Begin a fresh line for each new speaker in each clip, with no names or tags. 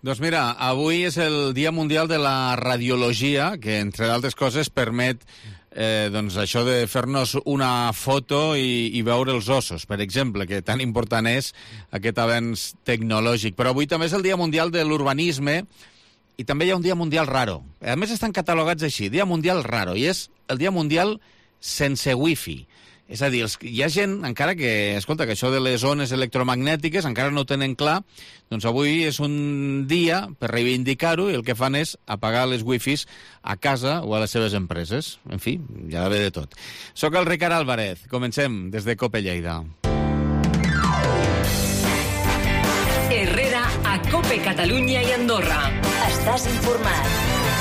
Doncs mira, avui és el Dia Mundial de la Radiologia, que, entre d'altres coses, permet doncs això de fer-nos una foto i veure els ossos, per exemple, que tan important és aquest avenç tecnològic. Però avui també és el Dia Mundial de l'Urbanisme i també hi ha un Dia Mundial Raro. A més, estan catalogats així, Dia Mundial Raro, i és el Dia Mundial sense wifi. És a dir, hi ha gent, encara que, escolta, que això de les ones electromagnètiques encara no ho tenen clar, doncs avui és un dia per reivindicar-ho i el que fan és apagar les wifis a casa o a les seves empreses. En fi, hi ha d'haver de tot. Soc el Ricard Álvarez. Comencem des de COPE Lleida.
Herrera a COPE Catalunya i Andorra. Estàs informat.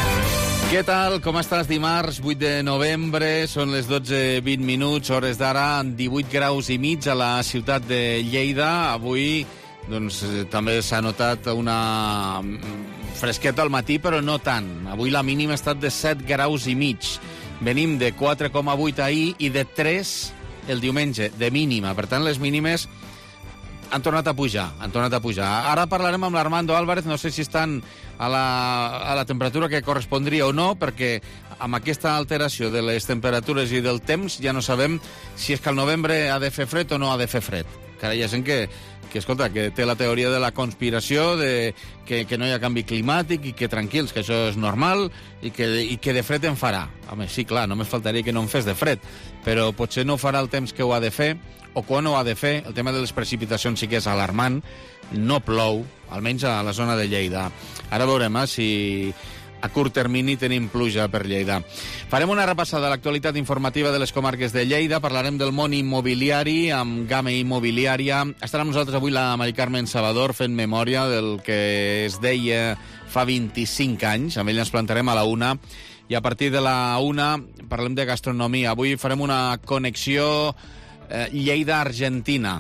Què tal? Com estàs? Dimarts 8 de novembre, són les 12:20 minuts, hores d'ara, 18 graus i mig a la ciutat de Lleida. Avui doncs, també s'ha notat una fresqueta al matí, però no tant. Avui la mínima ha estat de 7 graus i mig. Venim de 4,8 ahir i de 3 el diumenge, de mínima. Per tant, les mínimes han tornat a pujar, Ara parlarem amb l'Armando Álvarez, no sé si estan a la temperatura que correspondria o no, perquè amb aquesta alteració de les temperatures i del temps ja no sabem si és que al novembre ha de fer fred o no ha de fer fred. Encara hi ha gent que escolta, que té la teoria de la conspiració, de que no hi ha canvi climàtic i que tranquils, que això és normal i que de fred en farà. Home, sí, clar, només faltaria que no en fes de fred, però potser no farà el temps que ho ha de fer o quan ho ha de fer. El tema de les precipitacions sí que és alarmant. No plou, almenys a la zona de Lleida. Ara veurem si a curt termini tenim pluja per Lleida. Farem una repassada a l'actualitat informativa de les comarques de Lleida. Parlarem del món immobiliari amb Game Immobiliària. Estarà amb nosaltres avui la Mari Carmen Salvador fent memòria del que es deia fa 25 anys. Amb ell ens plantarem a la 1 i a partir de la 1 parlem de gastronomia. Avui farem una connexió Lleida-Argentina.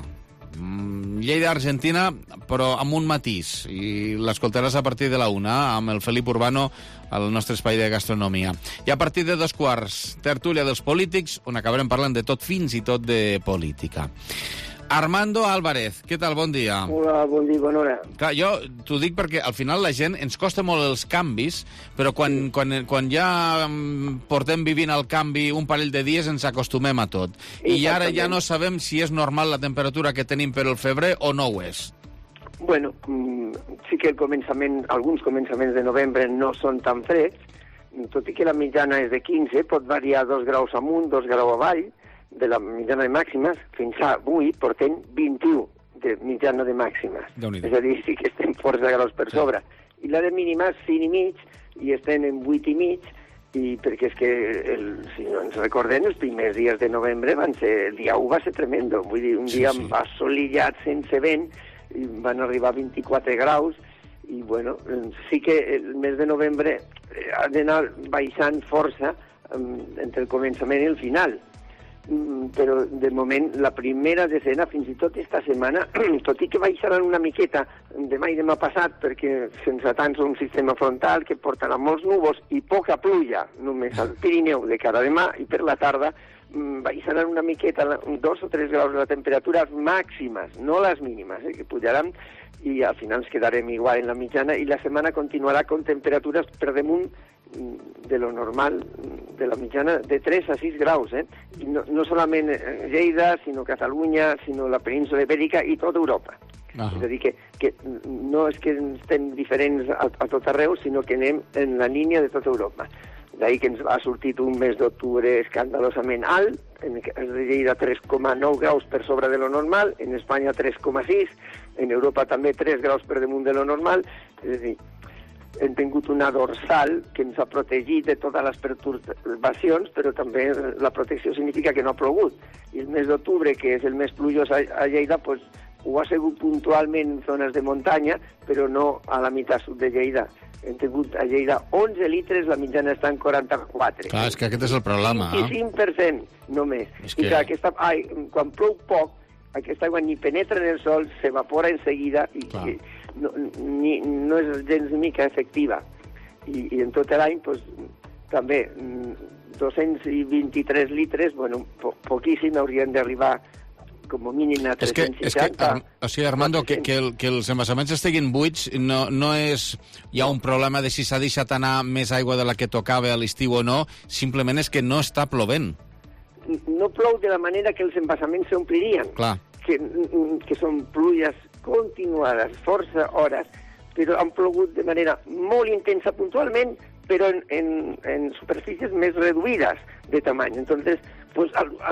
Lleida-Argentina, però amb un matís, i l'escoltaràs a partir de la 1 amb el Felip Urbano al nostre espai de gastronomia. I a partir de 2:15, tertúlia dels polítics, on acabarem parlant de tot, fins i tot de política. Armando Álvarez, què tal? Bon dia.
Hola, bon dia, bona hora.
Clar, jo t'ho dic perquè al final la gent ens costa molt els canvis, però quan ja portem vivint el canvi un parell de dies ens acostumem a tot. I ara ja no sabem si és normal la temperatura que tenim per el febrer o no ho és.
Bueno, sí que alguns començaments de novembre no són tan freds, tot i que la mitjana és de 15, pot variar 2 graus amunt, 2 graus avall, de la mitjana de màximes, fins a avui portem 21 de mitjana de màximes. És a dir, sí que estem força graus per sobre. I la de mínimes, 5 i mig, i estem en 8 i mig, i perquè és que, si no ens recordem, els primers dies de novembre el dia 1 va ser tremendo. Vull dir, un dia assolellat sense vent, i van arribar a 24 graus, i bueno, sí que el mes de novembre ha d'anar baixant força entre el començament i el final. Però de moment la primera decena, fins i tot esta setmana, tot i que baixaran una miqueta demà i demà passat, perquè sense tant un sistema frontal que portarà molts núvols i poca pluja, només al Pirineu de cara a demà, i per la tarda baixaran una miqueta, 2 o 3 graus de les temperatures màximes, no les mínimes, que pujaran, i al final ens quedarem igual en la mitjana, i la setmana continuarà con temperatures per damunt de lo normal, de la mitjana, de 3 a 6 graus, I no solament Lleida, sinó Catalunya, sinó la península Ibèrica i tota Europa. És a dir, que no és que estem diferents a tot arreu, sinó que anem en la línia de tota Europa. D'ahir que ens ha sortit un mes d'octubre escandalosament alt, en Lleida 3,9 graus per sobre de lo normal, en Espanya 3,6, en Europa també 3 graus per damunt de lo normal, és a dir, hem tingut una dorsal que ens ha protegit de totes les pertorbacions, però també la protecció significa que no ha plogut. I el mes d'octubre, que és el més plujós a Lleida, pues, ho ha sigut puntualment en zones de muntanya, però no a la meitat sud de Lleida. Hem tingut a Lleida 11 litres, la mitjana està en 44.
Clar, és que aquest és el problema.
25% només. I clar, quan plou poc, aquesta aigua ni penetra en el sol, s'evapora en seguida i no és gens ni mica efectiva. I en tot l'any, pues, també 223 litres, bueno, poquíssim, haurien d'arribar com a mínim a 360.
O sigui, Armando, que els embassaments estiguin buits no és hi ha un problema de si s'ha deixat anar més aigua de la que tocava a l'estiu o no, simplement és que no està plovent.
No plou de la manera que els embassaments s'omplirien.
Clar.
Que són pluies continuades, força hores, però han plogut de manera molt intensa puntualment, però en superfícies més reduïdes de tamany. Entonces, pues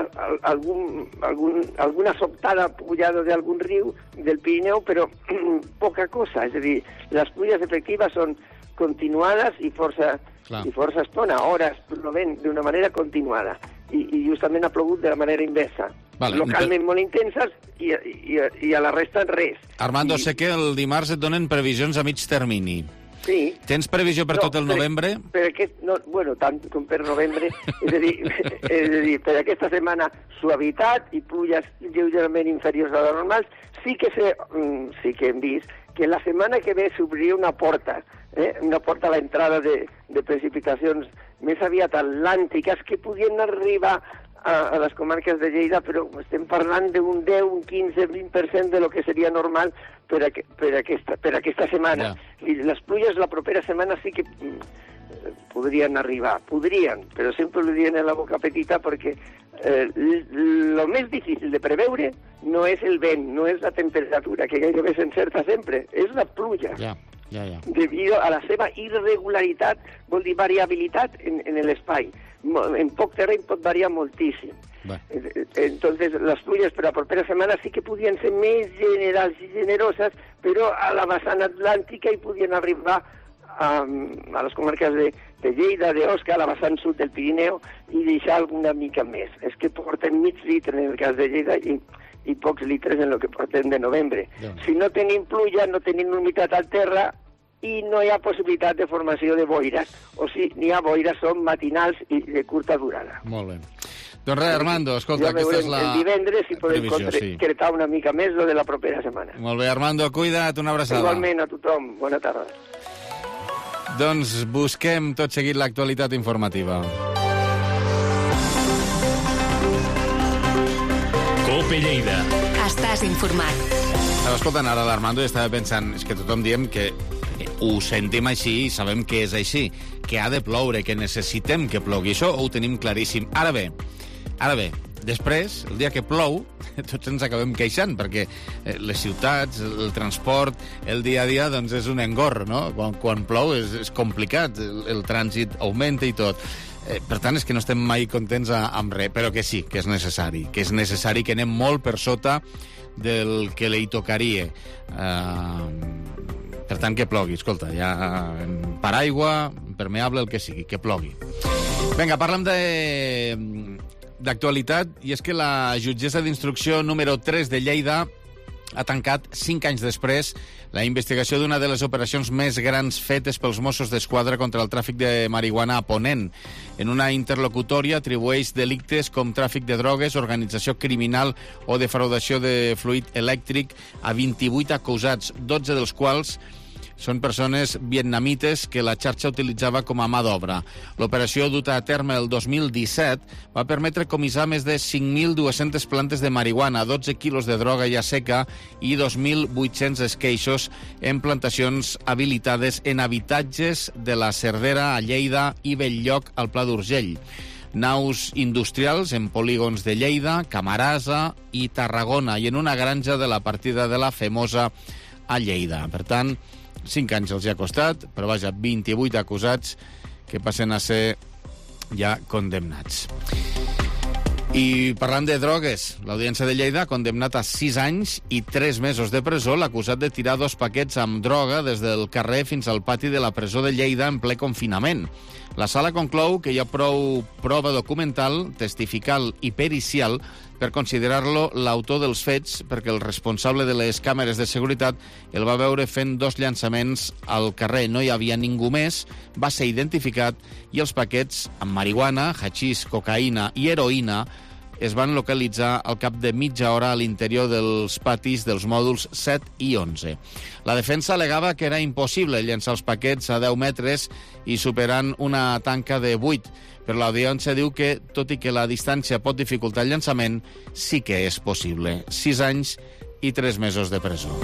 alguna sobtada pujada de algún riu del Pirineu, però poca cosa. És a dir, les pluies efectives són continuades i força estona, hores plovent d'una manera continuada. I justament ha plogut de la manera inversa. Vale, localment molt intenses i a la resta res.
Armando, sé que el dimarts et donen previsions a mig termini.
Sí.
Tens previsió per tot el novembre?
Tant com per novembre. és a dir, per aquesta setmana suavitat i pluies lleugerament inferiors a les normals. Sí que hem vist que la setmana que ve s'obriria una porta a l'entrada de precipitacions més aviat atlàntiques que podien arribar a les comarques de Lleida, però estem parlant d'un 10, un 15, 20% de lo que seria normal per aquesta setmana. I les pluies la propera setmana sí que podrien arribar, però sempre ho diuen en la boca petita perquè el més difícil de preveure no és el vent, no és la temperatura, que gairebé s'encerta sempre, és la pluja. Debido a la seva irregularitat, vol dir variabilitat en l'espai. En poc terreny pot variar moltíssim. Entonces, les pluies per la propera setmana sí que podien ser més generals i generoses, però a la vessant atlàntica hi podien arribar a les comarques de Lleida, d'Osca, a la vessant sud del Pirineu, i deixar alguna mica més. És que porten mig litre en el cas de Lleida i pocs litres en el que portem de novembre. Si no tenim pluja, no tenim humitat al terra, i no hi ha possibilitat de formació de boires, o si n'hi ha boires són matinals i de curta durada.
Molt bé. Doncs res, Armando, escolta, aquesta és la...
El divendres si podem concretar una mica més lo de la propera setmana.
Molt bé, Armando, cuida't, una abraçada.
Igualment a tothom, bona tarda.
Doncs busquem tot seguit l'actualitat informativa.
COPE Lleida. Estàs informat.
Estava escoltant ara l'Armando i estava pensant, és que tothom diem que ho sentim així i sabem que és així, que ha de ploure, que necessitem que plogui. Això ho tenim claríssim. Ara bé, després, el dia que plou, tots ens acabem queixant, perquè les ciutats, el transport, el dia a dia, doncs és un engorro, no? Quan plou és complicat, el trànsit augmenta i tot. Per tant, és que no estem mai contents amb res, però que sí, que és necessari, que anem molt per sota del que li tocaria. Per tant, que plogui, escolta, ja paraigua, impermeable, el que sigui, que plogui. Vinga, parlem d'actualitat, i és que la jutgessa d'instrucció número 3 de Lleida ha tancat 5 anys després la investigació d'una de les operacions més grans fetes pels Mossos d'Esquadra contra el tràfic de marihuana a Ponent. En una interlocutòria atribueix delictes com tràfic de drogues, organització criminal o defraudació de fluid elèctric a 28 acusats, 12 dels quals són persones vietnamites que la xarxa utilitzava com a mà d'obra. L'operació duta a terme el 2017 va permetre comissar més de 5.200 plantes de marihuana, 12 quilos de droga ja seca i 2.800 esqueixos en plantacions habilitades en habitatges de la Cerdera, a Lleida i Belllloc, al Pla d'Urgell. Naus industrials en polígons de Lleida, Camarasa i Tarragona, i en una granja de la partida de la Femosa a Lleida. Per tant, 5 anys els ha costat, però vaja, 28 acusats que passen a ser ja condemnats. I parlant de drogues, l'Audiència de Lleida ha condemnat a 6 anys i 3 mesos de presó l'acusat de tirar 2 paquets amb droga des del carrer fins al pati de la presó de Lleida en ple confinament. La sala conclou que hi ha prou prova documental, testifical i pericial per considerar-lo l'autor dels fets, perquè el responsable de les càmeres de seguretat el va veure fent 2 llançaments al carrer. No hi havia ningú més, va ser identificat i els paquets amb marihuana, hachís, cocaïna i heroïna es van localitzar al cap de mitja hora a l'interior dels patis dels mòduls 7 i 11. La defensa alegava que era impossible llançar els paquets a 10 metres i superant una tanca de 8, però l'audiència diu que, tot i que la distància pot dificultar el llançament, sí que és possible. 6 anys i 3 mesos de presó.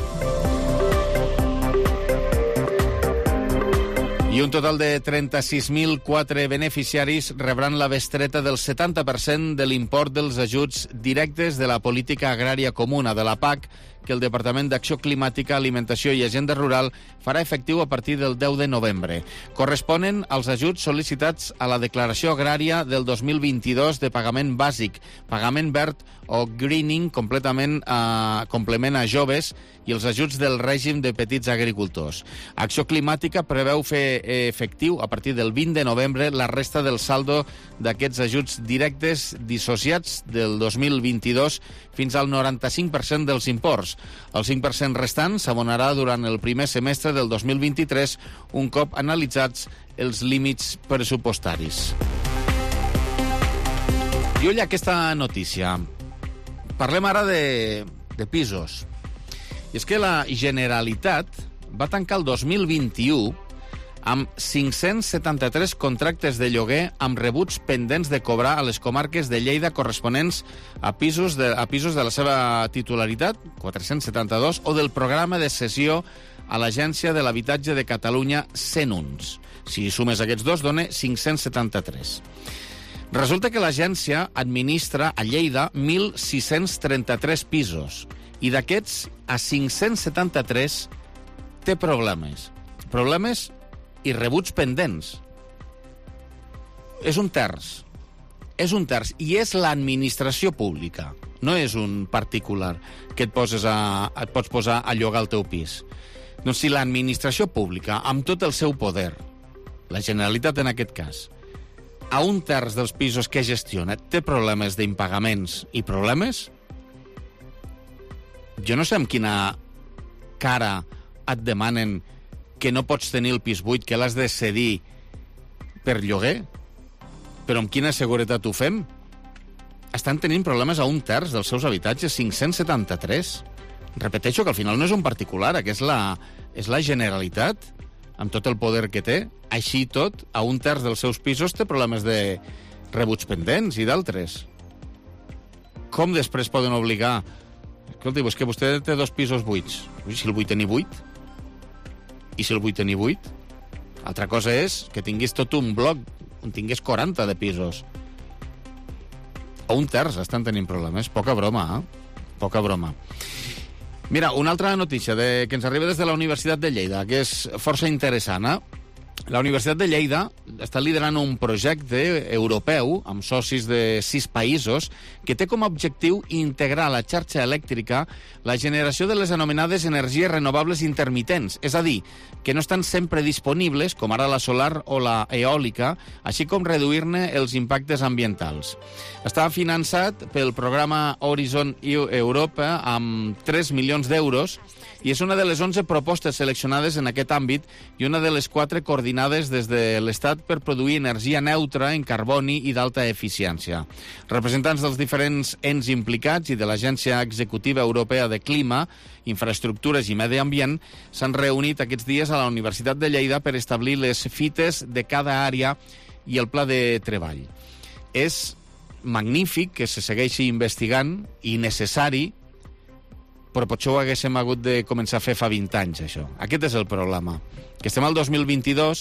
I un total de 36.004 beneficiaris rebran la bestreta del 70% de l'import dels ajuts directes de la política agrària comuna, de la PAC, que el Departament d'Acció Climàtica, Alimentació i Agenda Rural farà efectiu a partir del 10 de novembre. Corresponen als ajuts sol·licitats a la declaració agrària del 2022 de pagament bàsic, pagament verd o greening, complement a joves, i els ajuts del règim de petits agricultors. Acció Climàtica preveu fer efectiu a partir del 20 de novembre la resta del saldo d'aquests ajuts directes dissociats del 2022 fins al 95% dels imports. El 5% restant s'abonarà durant el primer semestre del 2023, un cop analitzats els límits pressupostaris. I ull aquesta notícia. Parlem ara de pisos. I és que la Generalitat va tancar el 2021 amb 573 contractes de lloguer amb rebuts pendents de cobrar a les comarques de Lleida corresponents a pisos de la seva titularitat, 472, o del programa de cessió a l'Agència de l'Habitatge de Catalunya, CENUNS. Si sumes aquests dos, dona 573. Resulta que l'agència administra a Lleida 1.633 pisos i d'aquests, a 573 té problemes. Problemes i rebuts pendents. És un terç. És un terç. I és l'administració pública. No és un particular que et pots posar a llogar el teu pis. Doncs si l'administració pública, amb tot el seu poder, la Generalitat en aquest cas, a un terç dels pisos que gestiona té problemes d'impagaments i problemes, jo no sé amb quina cara et demanen que no pots tenir el pis buit, que l'has de cedir per lloguer, però amb quina seguretat ho fem? Estan tenint problemes a un terç dels seus habitatges, 573. Repeteixo que al final no és un particular, que és la Generalitat, amb tot el poder que té. Així tot, a un terç dels seus pisos té problemes de rebuts pendents i d'altres. Com després poden obligar? Escolti, és que vostè té 2 pisos buits. Si el vull tenir buit? I si el vull tenir buit? Altra cosa és que tinguis tot un bloc on tingués 40 de pisos. A un terç estan tenint problemes. Poca broma, Poca broma. Mira, una altra notícia que ens arriba des de la Universitat de Lleida, que és força interessant, La Universitat de Lleida està liderant un projecte europeu amb socis de 6 països que té com a objectiu integrar a la xarxa elèctrica la generació de les anomenades energies renovables intermitents, és a dir, que no estan sempre disponibles, com ara la solar o la eòlica, així com reduir-ne els impactes ambientals. Està finançat pel programa Horizon Europa amb 3 milions d'euros i és una de les 11 propostes seleccionades en aquest àmbit i una de les 4 coordinades des de l'Estat per produir energia neutra en carboni i d'alta eficiència. Representants dels diferents ens implicats i de l'Agència Executiva Europea de Clima, Infraestructures i Medi Ambient s'han reunit aquests dies a la Universitat de Lleida per establir les fites de cada àrea i el pla de treball. És magnífic que se segueixi investigant i necessari, però potser ho haguéssim hagut de començar a fer fa 20 anys, això. Aquest és el problema. Que estem al 2022,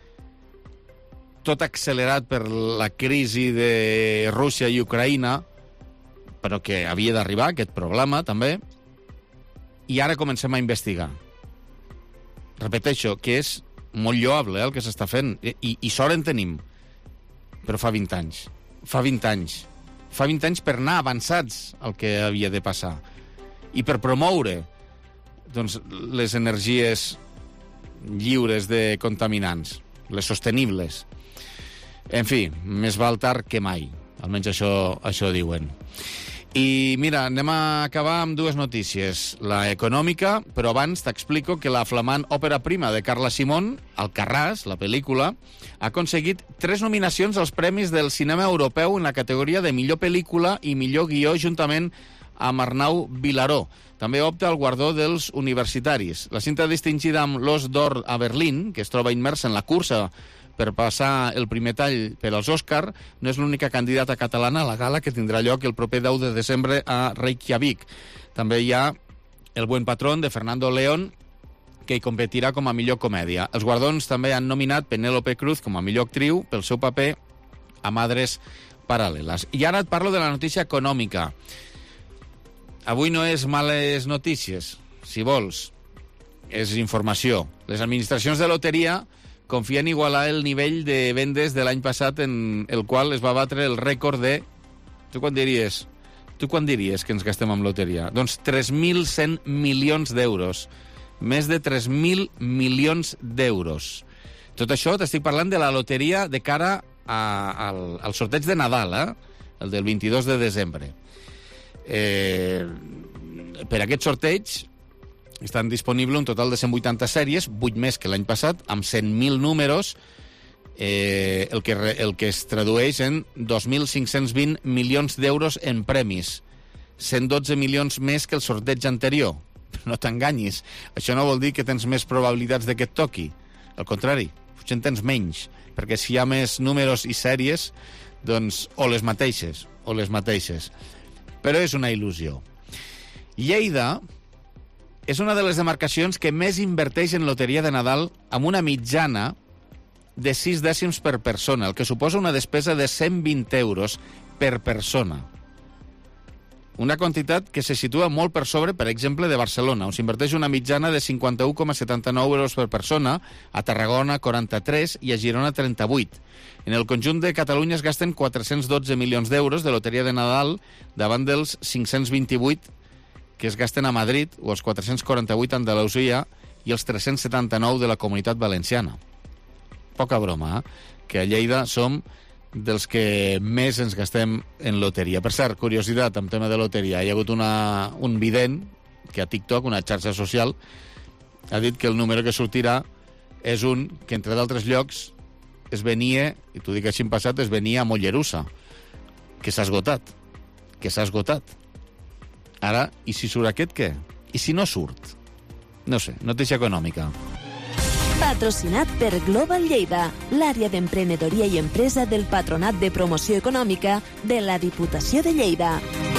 tot accelerat per la crisi de Rússia i Ucraïna, però que havia d'arribar, aquest problema, també, i ara comencem a investigar. Repeteixo, que és molt lloable el que s'està fent, i sort en tenim, però fa 20 anys. Fa 20 anys. Fa 20 anys per anar avançats el que havia de passar. I per promoure les energies lliures de contaminants, les sostenibles. En fi, més val tard que mai. Almenys això diuen. I mira, anem a acabar amb dues notícies. La econòmica, però abans t'explico que la flamant òpera prima de Carla Simón, Alcarràs, la pel·lícula, ha aconseguit 3 nominacions als Premis del Cinema Europeu en la categoria de millor pel·lícula i millor guió juntament amb Arnau Vilaró. També opta al guardó dels universitaris. La cinta distingida amb l'Os d'Or a Berlín, que es troba immersa en la cursa per passar el primer tall per als Òscar, no és l'única candidata catalana a la gala que tindrà lloc el proper 10 de desembre a Reykjavik. També hi ha El buen patrón, de Fernando León, que hi competirà com a millor comèdia. Els guardons també han nominat Penélope Cruz com a millor actriu pel seu paper a Madres Paral·leles. I ara et parlo de la notícia econòmica. Avui no és males notícies, si vols. És informació. Les administracions de loteria confien igualar el nivell de vendes de l'any passat en el qual es va batre el rècord de... Tu quan diries que ens gastem en loteria? Doncs 3.100 milions d'euros. Més de 3.000 milions d'euros. Tot això t'estic parlant de la loteria de cara al sorteig de Nadal, el del 22 de desembre. Per aquest sorteig estan disponibles un total de 180 sèries, 8 més que l'any passat, amb 100.000 números, el que es tradueix en 2.520 milions d'euros en premis. 112 milions més que el sorteig anterior. No t'enganyis. Això no vol dir que tens més probabilitats de que et toqui. Al contrari, potser en tens menys, perquè si hi ha més números i sèries, doncs o les mateixes. Però és una il·lusió. Lleida és una de les demarcacions que més inverteix en loteria de Nadal amb una mitjana de 6 dècims per persona, el que suposa una despesa de 120 euros per persona. Una quantitat que se situa molt per sobre, per exemple, de Barcelona, on s'inverteix una mitjana de 51,79 euros per persona, a Tarragona 43 i a Girona 38. En el conjunt de Catalunya es gasten 412 milions d'euros de loteria de Nadal davant dels 528 que es gasten a Madrid, o els 448 a Andalusia i els 379 de la Comunitat Valenciana. Poca broma, que a Lleida som dels que més ens gastem en loteria. Per cert, curiositat amb tema de loteria, hi ha hagut un vident que a TikTok, una xarxa social, ha dit que el número que sortirà és un que, entre d'altres llocs, es venia, i t'ho dic així en passat, es venia a Mollerussa, que s'ha esgotat. Ara, i si surt aquest, què? I si no surt? No sé, notícia econòmica.
Patrocinat per Global Lleida, l'àrea d'emprenedoria i empresa del Patronat de Promoció Econòmica de la Diputació de Lleida.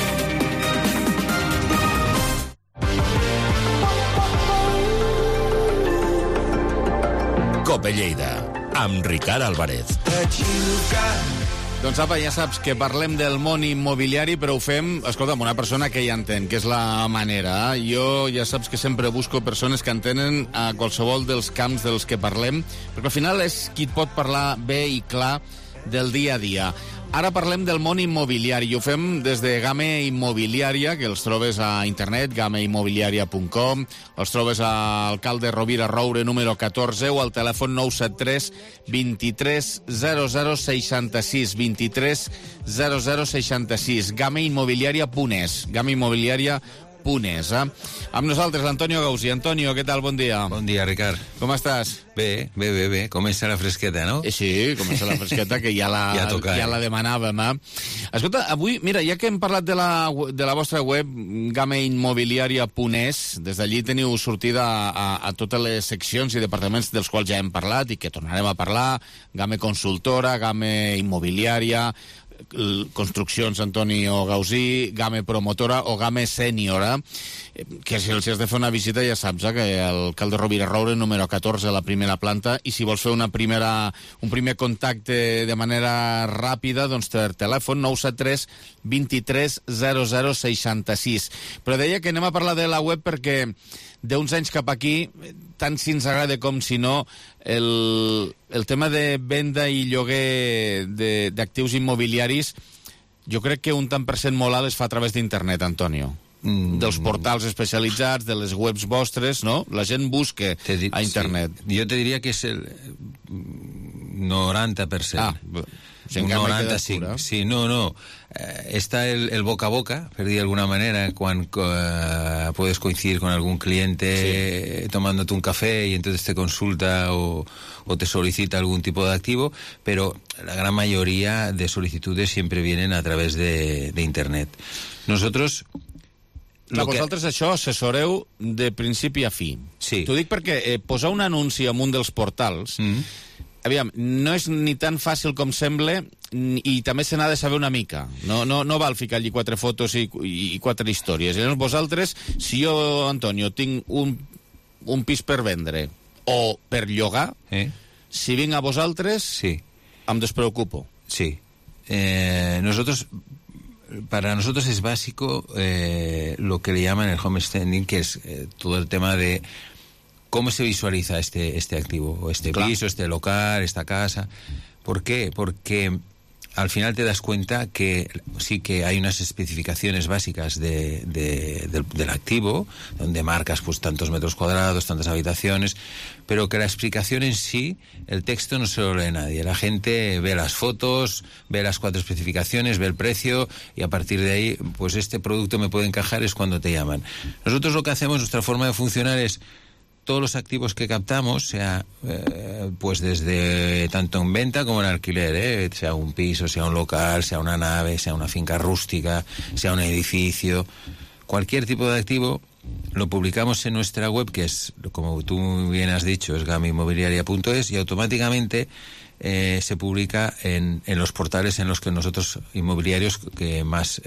Cope Lleida, amb Ricard Álvarez.
Doncs apa, ja saps que parlem del món immobiliari, però ho fem, escolta, amb una persona que hi entén, que és la manera. Jo ja saps que sempre busco persones que entenen a qualsevol dels camps dels que parlem, perquè al final és qui et pot parlar bé i clar del dia a dia. Ara parlem del món immobiliari i ho fem des de Game Immobiliària, que els trobes a internet, gameimmobiliaria.com, els trobes a Alcalde Rovira Roure número 14 o al telèfon 973 23 0066, 23 0066, gameimmobiliaria.es, gameimmobiliaria.es. Amb nosaltres, l'Antonio Gausi. Antonio, què tal? Bon dia.
Bon dia, Ricard.
Com estàs?
Bé. Comença la fresqueta, no?
Sí, comença la fresqueta, que ja la demanàvem. Escolta, avui, mira, ja que hem parlat de la vostra web, gameimmobiliaria.es, des d'allí teniu sortida a totes les seccions i departaments dels quals ja hem parlat i que tornarem a parlar, Game Consultora, Game Immobiliària, Construccions Antonio Gausí, Game Promotora o Game Sènior, que si els has de fer una visita ja saps, que el Alcalde Rovira Roure número 14 a la primera planta, i si vols fer un primer contacte de manera ràpida, doncs per telèfon 973 23 0066. Però deia que anem a parlar de la web perquè d'uns anys cap aquí, tant si ens agrada com si no, el tema de venda i lloguer d'actius immobiliaris, jo crec que un tant per cent molt alt es fa a través d'internet, Antonio. Dels portals especialitzats, de les webs vostres, no? La gent busca a internet.
Sí. Jo te diria que és el 90%.
O sigui,
un 95. Sí, no. Está el boca a boca, per dir d'alguna manera, quan puedes coincidir con algún cliente tomándote un café y entonces te consulta o te solicita algún tipo de activo, pero la gran mayoría de solicitudes siempre vienen a través de Internet. Nosotros...
Vosaltres això assessoreu de principi a fi.
Sí.
T'ho dic perquè posar un anunci en un dels portals, aviam, no és ni tan fàcil com sembla i també se n'ha de saber una mica. No val ficar allí 4 fotos i 4 històries. Llavors vosaltres, si jo, Antonio, tinc un pis per vendre o per llogar, si vinc a vosaltres, em despreocupo.
Sí. Para nosotros es básico lo que le llaman el homesteading, que es todo el tema de cómo se visualiza este activo, o este piso, este local, esta casa. ¿Por qué? Porque al final te das cuenta que sí que hay unas especificaciones básicas del activo, donde marcas pues tantos metros cuadrados, tantas habitaciones, pero que la explicación en sí, el texto no se lo lee nadie. La gente ve las fotos, ve las 4 especificaciones, ve el precio y a partir de ahí, pues este producto me puede encajar, es cuando te llaman. Nosotros lo que hacemos, nuestra forma de funcionar es todos los activos que captamos, sea pues desde tanto en venta como en alquiler, sea un piso, sea un local, sea una nave, sea una finca rústica, sea un edificio, cualquier tipo de activo, lo publicamos en nuestra web, que es, como tú bien has dicho, es gamainmobiliaria.es, y automáticamente se publica en los portales en los que nosotros inmobiliarios que más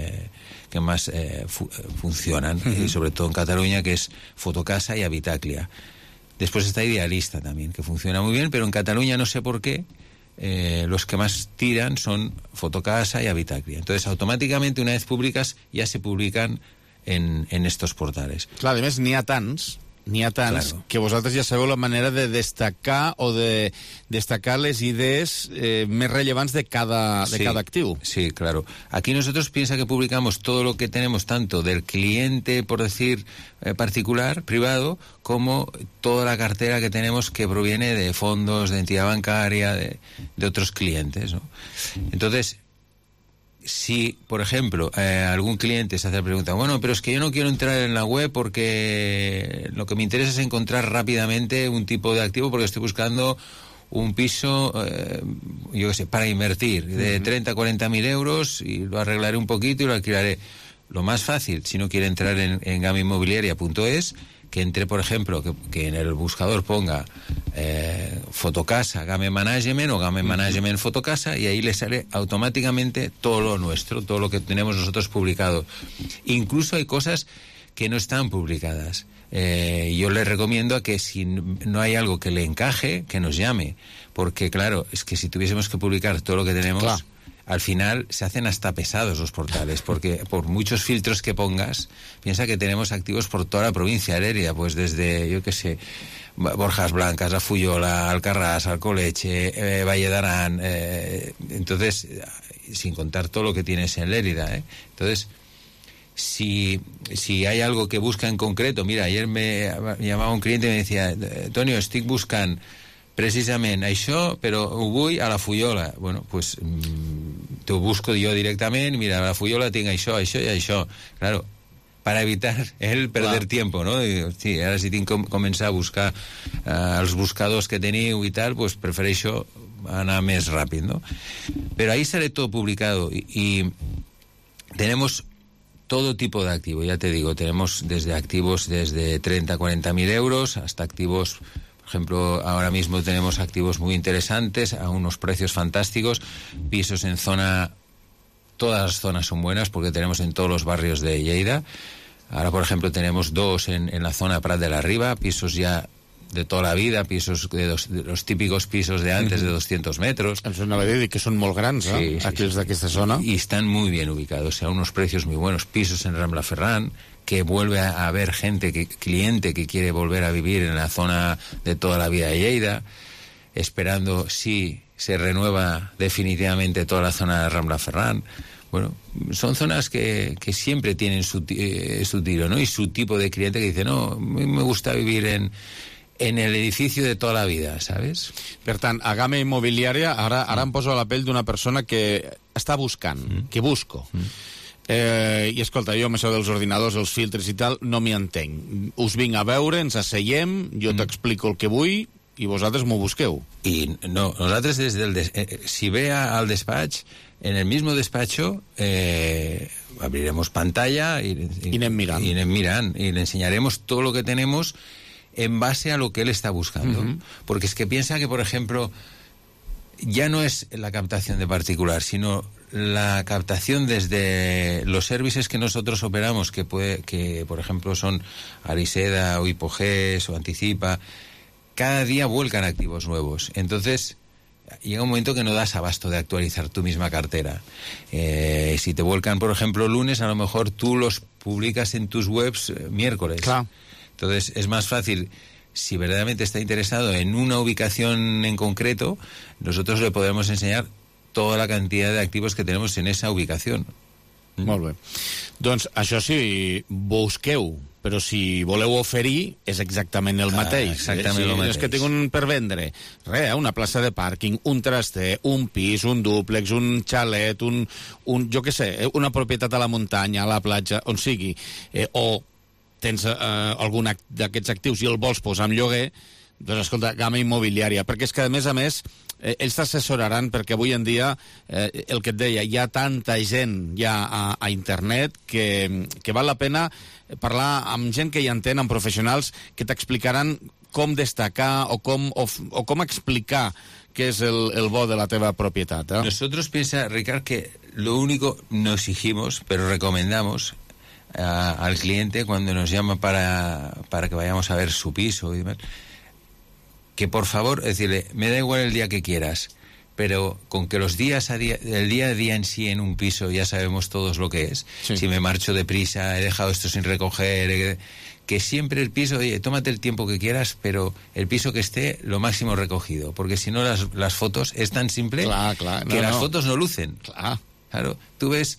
funcionan, y sobre todo en Cataluña, que es Fotocasa y Habitaclia. Después está Idealista también, que funciona muy bien, pero en Cataluña no sé por qué los que más tiran son Fotocasa y Habitaclia. Entonces automáticamente, una vez publicas, ya se publican en estos portales.
Clar, a més, n'hi ha tants, claro, que vosaltres ja sabeu la manera de destacar o de destacar les idees més rellevants de cada actiu.
Sí, claro. Aquí nosotros piensa que publicamos todo lo que tenemos, tanto del cliente, por decir, particular, privado, como toda la cartera que tenemos que proviene de fondos, de entidad bancaria, de otros clientes, ¿no? Entonces, si, por ejemplo, algún cliente se hace la pregunta, bueno, pero es que yo no quiero entrar en la web porque lo que me interesa es encontrar rápidamente un tipo de activo porque estoy buscando un piso, yo qué sé, para invertir, de 30 a 40 mil euros, y lo arreglaré un poquito y lo alquilaré. Lo más fácil, si no quiere entrar en gamainmobiliaria.es, que entre, por ejemplo, que en el buscador ponga Fotocasa, Game Management o Game Management Fotocasa, y ahí le sale automáticamente todo lo nuestro, todo lo que tenemos nosotros publicado. Incluso hay cosas que no están publicadas. Yo le recomiendo a que si no hay algo que le encaje, que nos llame, porque claro, es que si tuviésemos que publicar todo lo que tenemos... Claro. Al final se hacen hasta pesados los portales, porque por muchos filtros que pongas, piensa que tenemos activos por toda la provincia de Lérida, pues desde, yo qué sé, Borjas Blancas, La Fullola, Alcarrás, Alcoleche, Valle de Arán, entonces, sin contar todo lo que tienes en Lérida, Entonces, si hay algo que busca en concreto, mira, ayer me llamaba un cliente y me decía, Antonio, estic buscant precisament això, però ho vull a La Fullola. Bueno, pues te ho busco jo directament, mira, a La Fullola tinc això i això. Claro, para evitar el perder tiempo, ¿no? I, sí, ara si tinc que començar a buscar els buscadors que teniu i tal, pues prefereixo anar més ràpid, ¿no? Pero ahí sale todo publicado y tenemos todo tipo de activo, ya te digo, tenemos desde activos desde 30 a 40 mil euros hasta activos... Por ejemplo, ahora mismo tenemos activos muy interesantes a unos precios fantásticos, pisos en zona, todas las zonas son buenas porque tenemos en todos los barrios de Lleida. Ahora, por ejemplo, tenemos 2 en la zona Prat de la Riba, pisos ya de toda la vida, pisos de los típicos pisos de antes de 200 metros.
Eso no me que son muy grandes,
sí,
aquellos de esta zona.
Y están muy bien ubicados, a unos precios muy buenos. Pisos en Rambla Ferran, que vuelve a haber cliente que quiere volver a vivir en la zona de toda la vida de Lleida, esperando si se renueva definitivamente toda la zona de Rambla Ferran. Bueno, son zonas que siempre tienen su tiro, ¿no? Y su tipo de cliente que dice, no, me gusta vivir en en el edificio de toda la vida, ¿sabes?
Per tant, a gamma immobiliària, ara em poso a la pell d'una persona que està buscant, que busco. I escolta, jo amb això dels ordinadors, els filtres i tal, no m'hi entenc. Us vinc a veure, ens asseiem, jo t'explico el que vull i vosaltres m'ho busqueu.
Y no, nosotros desde si ve al despacho, en el mismo despacho abriremos pantalla y
anem mirant.
Y le enseñaremos todo lo que tenemos en base a lo que él está buscando. Porque es que piensa que, por ejemplo, ya no es la captación de particular, sino la captación desde los servicios que nosotros operamos, que por ejemplo son Ariseda o Hipoges o Anticipa, cada día vuelcan activos nuevos. Entonces llega un momento que no das abasto de actualizar tu misma cartera. Si te vuelcan, por ejemplo, lunes, a lo mejor tú los publicas en tus webs miércoles.
Claro.
Entonces es más fácil, si verdaderamente está interesado en una ubicación en concreto, nosotros le podemos enseñar toda la cantidad de activos que tenemos en esa ubicación.
Molt bé. Doncs això sí, busqueu, però si voleu oferir és exactament el mateix.
Exactament el mateix.
És que tinc un per vendre. Una plaça de pàrquing, un traster, un pis, un dúplex, un xalet, jo què sé, una propietat a la muntanya, a la platja, on sigui, o tens algun d'aquests actius i el vols posar en lloguer, doncs escolta, gamma immobiliària, perquè és que a més ells t'assessoraran, perquè avui en dia el que et deia, hi ha tanta gent ja a internet que val la pena parlar amb gent que hi entén, amb professionals que t'explicaran com destacar o com explicar què és el bo de la teva propietat.
Nosotros piensa, Ricard, que lo único no exigimos, pero recomendamos al cliente cuando nos llama para que vayamos a ver su piso y demás, que por favor, decirle, me da igual el día que quieras, pero con que el día a día en sí en un piso ya sabemos todos lo que es. Sí. Si me marcho deprisa, he dejado esto sin recoger, que siempre el piso, oye, tómate el tiempo que quieras, pero el piso que esté lo máximo recogido, porque si no las fotos es tan simple que las fotos no lucen. Claro, tú ves,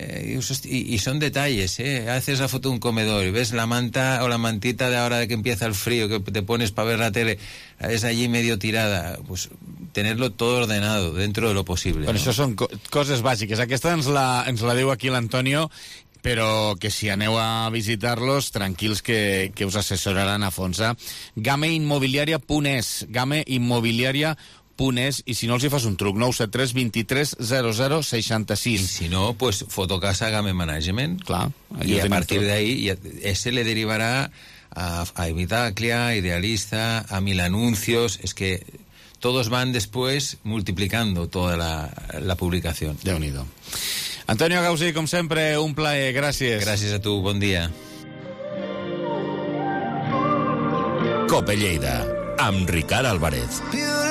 y son detalles, haces la foto de un comedor y ves la manta o la mantita de ahora de que empieza el frío, que te pones para ver la tele, es allí medio tirada, pues tenerlo todo ordenado dentro de lo posible.
Bueno, això són coses bàsiques. Aquesta ens la diu aquí l'Antonio, però que si aneu a visitar-los, tranquils que us assessoraran a fons. Gamma Immobiliària.es, Gamma Immobiliària.es, i si no els hi fas un truc, 973 23 00 66.
Y si no, pues Fotocasa Game Management.
Claro.
Y a partir de ahí, ese le derivará a Evitaclia, Idealista, a Mil Anuncios. Es que todos van después multiplicando toda la publicación.
Déu-n'hi-do. Antonio Gausí, com sempre, un plaer. Gràcies.
Gràcies a tu, bon dia.
Cope Lleida, amb Ricard Álvarez.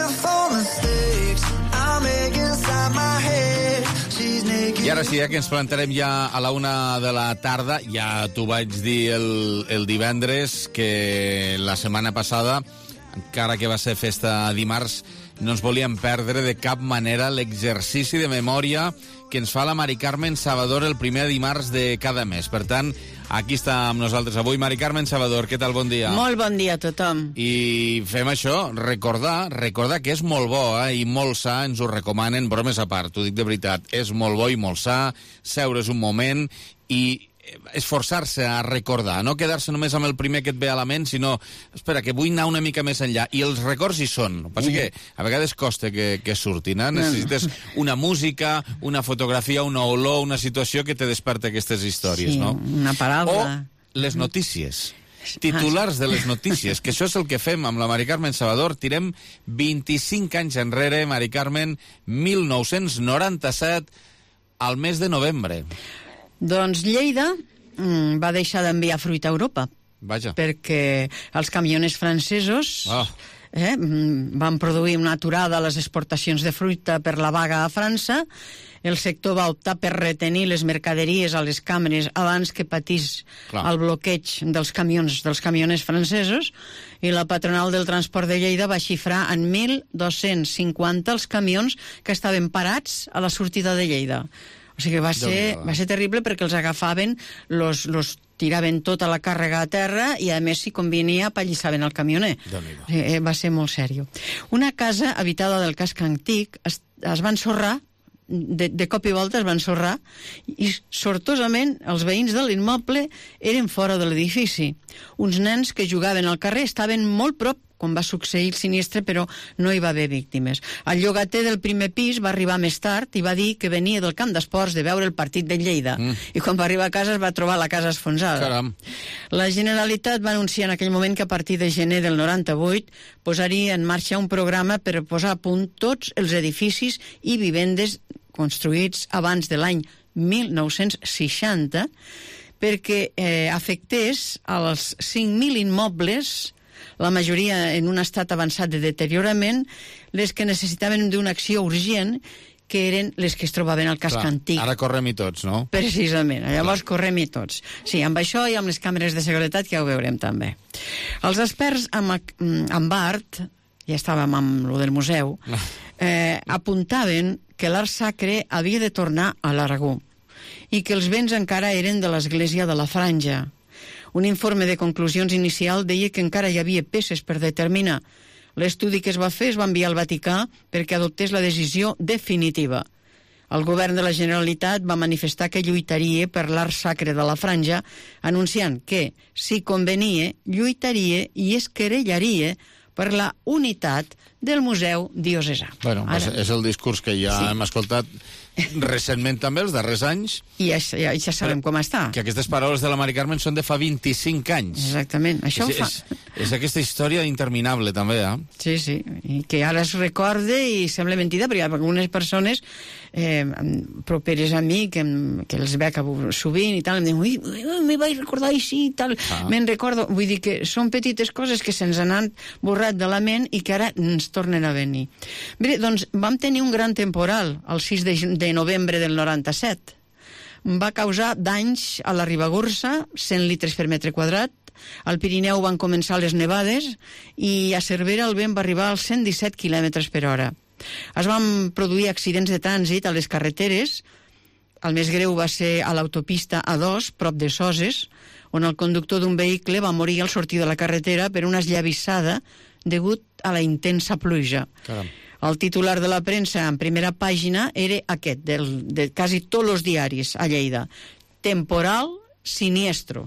I ara sí, que ens plantarem ja a la 1 de la tarda. Ja t'ho vaig dir el divendres, que la setmana passada, encara que va ser festa dimarts, no ens volíem perdre de cap manera l'exercici de memòria que ens fa la Mari Carmen Salvador el primer dimarts de cada mes. Per tant, aquí està amb nosaltres avui. Mari Carmen Salvador, què tal? Bon dia.
Molt bon dia a tothom.
I fem això, recordar que és molt bo i molt sa, ens ho recomanen, bromes a part, t'ho dic de veritat, és molt bo i molt sa, seure's un moment i esforçar-se a recordar, no quedar-se només amb el primer que et ve a la ment, sinó, espera, que vull anar una mica més enllà. I els records hi són. El que passa que a vegades costa que surtin, necessites una música, una fotografia, una olor, una situació que te desperta aquestes històries, no?
Una paraula.
O les notícies. Titulars de les notícies, que això és el que fem amb la Mari Carmen Salvador. Tirem 25 anys enrere, Mari Carmen, 1997, al mes de novembre.
Doncs Lleida va deixar d'enviar fruita a Europa.
Vaja.
Perquè els camioners francesos van produir una aturada a les exportacions de fruita per la vaga a França. El sector va optar per retenir les mercaderies a les càmeres abans que patís el bloqueig dels camioners francesos, i la patronal del transport de Lleida va xifrar en 1.250 els camions que estaven parats a la sortida de Lleida. O O sigui, va ser terrible perquè els agafaven, los tiraven tota la càrrega a terra i, a més, si convenia, pallissaven el camioner. Va ser molt sèrio. Una casa habitada del casc antic es va ensorrar, de cop i volta es va ensorrar, i sortosament els veïns de l'immoble eren fora de l'edifici. Uns nens que jugaven al carrer estaven molt prop quan va succeir el sinistre, però no hi va haver víctimes. El llogater del primer pis va arribar més tard i va dir que venia del camp d'esports de veure el partit de Lleida. I quan va arribar a casa es va trobar la casa esfonsada.
Caram.
La Generalitat va anunciar en aquell moment que a partir de gener del 98 posaria en marxa un programa per posar a punt tots els edificis i vivendes construïts abans de l'any 1960 perquè afectés als 5.000 immobles, la majoria en un estat avançat de deteriorament, les que necessitaven d'una acció urgent, que eren les que es trobaven al casc antic.
Ara correm-hi tots, no?
Precisament, llavors correm-hi tots. Sí, amb això i amb les càmeres de seguretat, que ja ho veurem també. Els experts amb art, ja estàvem amb lo del museu, apuntaven que l'art sacre havia de tornar a l'Aragó i que els béns encara eren de l'Església de la Franja. Un informe de conclusions inicial deia que encara hi havia peces per determinar. L'estudi que es va fer es va enviar al Vaticà perquè adoptés la decisió definitiva. El govern de la Generalitat va manifestar que lluitaria per l'art sacre de la Franja, anunciant que, si convenia, lluitaria i es querellaria per la unitat del Museu Diocesà.
Bueno, és el discurs que ja hem escoltat recentment també, els darrers anys.
I ja sabem com està.
Que aquestes paraules de la Mari Carmen són de fa 25 anys.
Exactament, això ho fa.
És aquesta història interminable, també,
Sí, i que ara es recorde i sembla mentida, perquè hi ha algunes persones properes a mi, que els veig sovint i tal, em diuen, ui, me vaig recordar així i tal, me'n recordo. Vull dir que són petites coses que se'ns han borrat de la ment i que ara ens tornen a venir. Bé, doncs vam tenir un gran temporal el 6 de novembre del 97. Va causar danys a la Ribagorça, 100 litres per metre quadrat. Al Pirineu van començar les nevades i a Cervera el vent va arribar als 117 km per hora. Es van produir accidents de trànsit a les carreteres. El més greu va ser a l'autopista A2, prop de Soses, on el conductor d'un vehicle va morir al sortir de la carretera per una esllavissada degut a la intensa pluja.
Caram.
El titular de la premsa en primera pàgina era aquest, de quasi tots els diaris a Lleida. Temporal siniestro.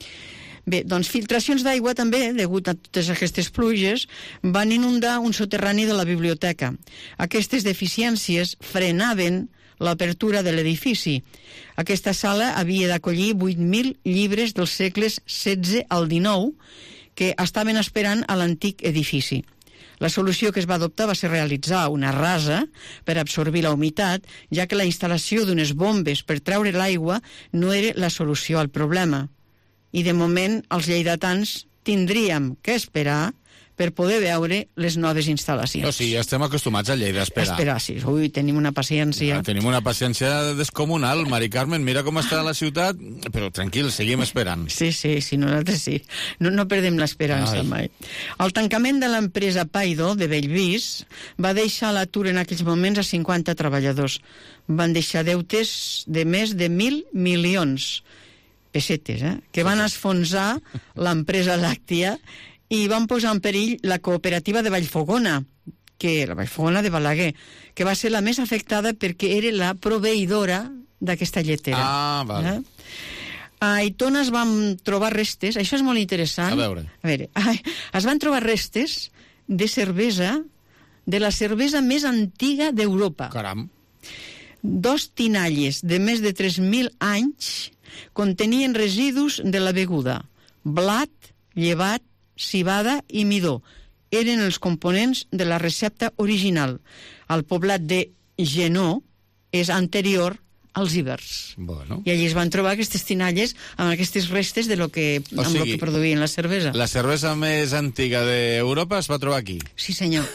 Bé, doncs filtracions d'aigua també, degut a totes aquestes pluges, van inundar un soterrani de la biblioteca. Aquestes deficiències frenaven l'apertura de l'edifici. Aquesta sala havia d'acollir 8.000 llibres dels segles XVI al XIX que estaven esperant a l'antic edifici. La solució que es va adoptar va ser realitzar una rasa per absorbir la humitat, ja que la instal·lació d'unes bombes per treure l'aigua no era la solució al problema. I de moment els lleidatans tindríem que esperar per poder veure les noves instal·lacions.
O sigui, estem acostumats a Lleida a esperar.
Esperar, sí. Ui, tenim una paciència.
Tenim una paciència descomunal, Mari Carmen. Mira com està la ciutat, però tranquil, seguim esperant.
Sí, nosaltres sí. No perdem l'esperança mai. El tancament de l'empresa Paido de Bellvís va deixar a l'atur en aquells moments a 50 treballadors. Van deixar deutes de més de 1.000 milions pessetes, que van esfonsar l'empresa làctia i van posar en perill la cooperativa de Vallfogona, la Vallfogona de Balaguer, que va ser la més afectada perquè era la proveïdora d'aquesta lletera.
Vale.
A Aitona es van trobar restes, això és molt interessant.
A veure,
es van trobar restes de cervesa, de la cervesa més antiga d'Europa.
Caram.
2 tinalles de més de 3.000 anys contenien residus de la beguda, blat, llevat, civada i midó. Eren els components de la recepta original. El poblat de Genó és anterior als ibers.
Bueno.
I allí es van trobar aquestes tinalles amb aquestes restes de lo que produïen la cervesa.
La cervesa més antiga d'Europa es va trobar aquí.
Sí, senyor.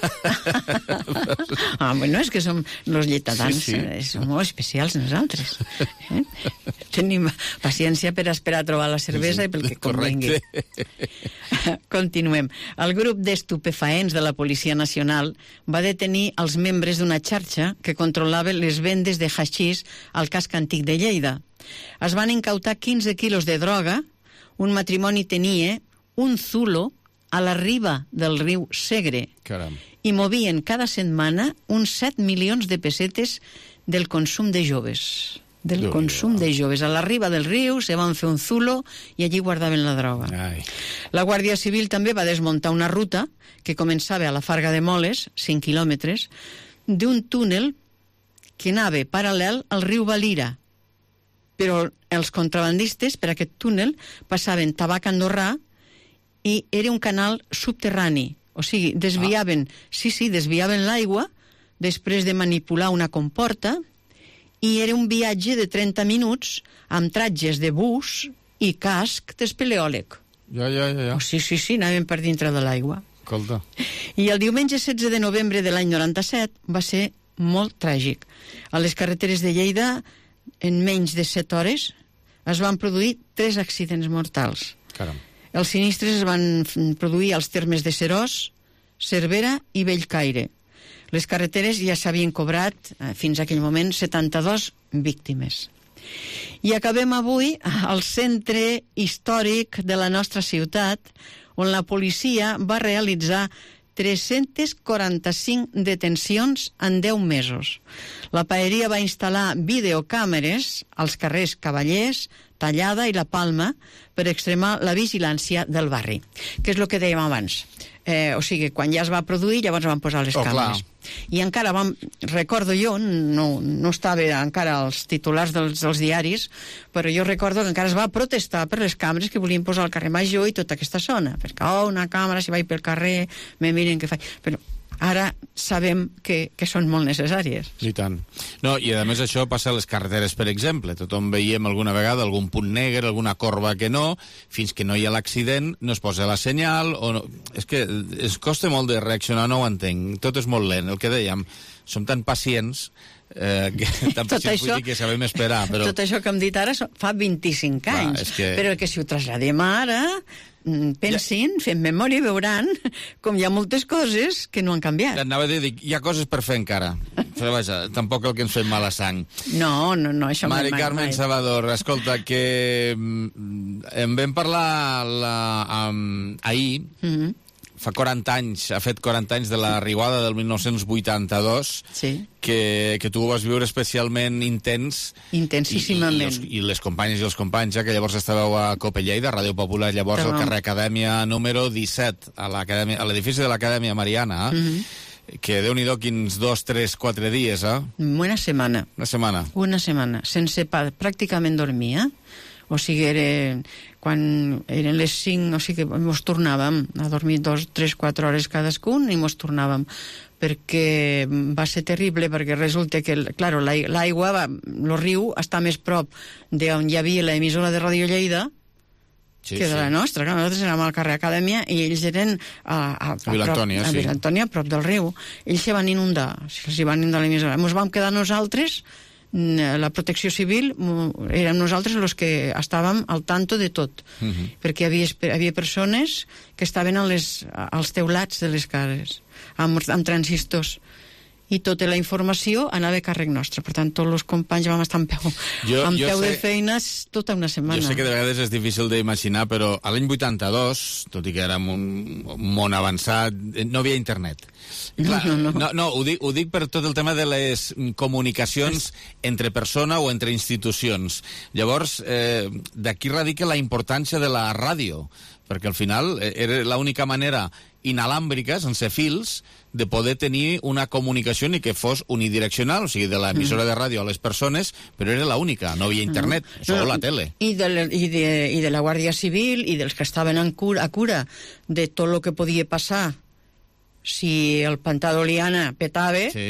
Bueno, és que som los lleidatans, som molt especials nosaltres. Tenim paciència per esperar a trobar la cervesa i pel que convengui. Continuem. El grup d'estupefaents de la Policia Nacional va detenir els membres d'una xarxa que controlava les vendes de haixís al casc antic de Lleida. Es van incautar 15 quilos de droga. Un matrimoni tenia un zulo a la riba del riu Segre.
Caram.
I movien cada setmana uns 7 milions de pessetes del consum de joves. A la riba del riu se van fer un zulo i allí guardaven la droga.
Ai.
La Guàrdia Civil també va desmuntar una ruta que començava a la Farga de Moles, 5 quilòmetres, d'un túnel que anava paral·lel al riu Valira. Però els contrabandistes per aquest túnel passaven tabac andorrà i era un canal subterrani. O sigui, desviaven l'aigua després de manipular una comporta i era un viatge de 30 minuts amb tratges de bus i casc d'espeleòleg.
Ja.
Sí, anaven per dintre de l'aigua.
Escolta.
I el diumenge 16 de novembre de l'any 97 va ser molt tràgic. A les carreteres de Lleida, en menys de 7 hores, es van produir 3 accidents mortals.
Caram.
Els sinistres es van produir als termes de Seròs, Cervera i Bellcaire. Les carreteres ja s'havien cobrat, fins a aquell moment, 72 víctimes. I acabem avui al centre històric de la nostra ciutat, on la policia va realitzar 345 detencions en 10 mesos. La paeria va instal·lar videocàmeres als carrers Cavallers, Tallada i La Palma per extremar la vigilància del barri. Que és el que dèiem abans. O sigui, quan ja es va produir, llavors van posar les càmeres. I encara recordo jo, no estava encara als titulars dels diaris, però jo recordo que encara es va protestar per les càmeres que volien posar al carrer Major i tota aquesta zona, perquè una càmera, si vaig pel carrer, me miren què faig. Però ara sabem que són molt necessàries.
I tant. No, i a més això passa a les carreteres, per exemple. Tothom veiem alguna vegada algun punt negre, alguna corba que no, fins que no hi ha l'accident, no es posa la senyal, o no... És que es costa molt de reaccionar, no ho entenc. Tot és molt lent. El que dèiem, som tan pacients que sabem esperar. Però...
Tot això que hem dit ara fa 25 anys. Però que si ho traslladem ara... pensin, fem memòria i veuran com hi ha moltes coses que no han canviat.
Anava a dir, hi ha coses per fer encara. Però vaja, tampoc el que ens fem mala sang.
No, això
Mari Carmen Salvador, escolta, que em vam parlar ahir, fa 40 anys, ha fet 40 anys de la riuada del 1982,
sí.
que tu ho vas viure especialment intens.
Intensíssimament.
I les companyes i els companys, que llavors estàveu a Cope Lleida, Ràdio Popular, llavors al carrer Acadèmia número 17, a l'edifici de l'Acadèmia Mariana, que Déu-n'hi-do quins 2, 3, 4 dies,
Una setmana. Una setmana, sense pràcticament dormir, O sigui, quan eren les 5, o sigui, mos tornàvem a dormir 2, 3, 4 hores cadascun i mos tornàvem, perquè va ser terrible, perquè resulta que, clar, l'aigua, el riu, està més prop d'on hi havia l'emissora de Ràdio Lleida que de la nostra. Nosaltres érem al carrer Acadèmia i ells eren a Vilantònia, a prop del riu. Ells se van inundar, els van inundar l'emissora. Ens vam quedar nosaltres, la protecció civil, érem nosaltres els que estàvem al tanto de tot, perquè hi havia persones que estaven als teulats de les cases amb transistors i tota la informació anava a càrrec nostre. Per tant, tots els companys vam estar amb peu de feines tota una setmana.
Jo sé que de vegades és difícil d'imaginar, però a l'any 82, tot i que érem un món avançat, no havia internet. Clar, no, ho dic per tot el tema de les comunicacions entre persona o entre institucions. Llavors, d'aquí radica la importància de la ràdio, perquè al final era l'única manera inalàmbrica, sense fils, de poder tenir una comunicació ni que fos unidireccional, o sigui, de l'emissora de ràdio a les persones, però era l'única, no havia internet, solo la tele.
I de la Guàrdia Civil i dels que estaven a cura de tot el que podia passar si el pantà d'Oliana petava,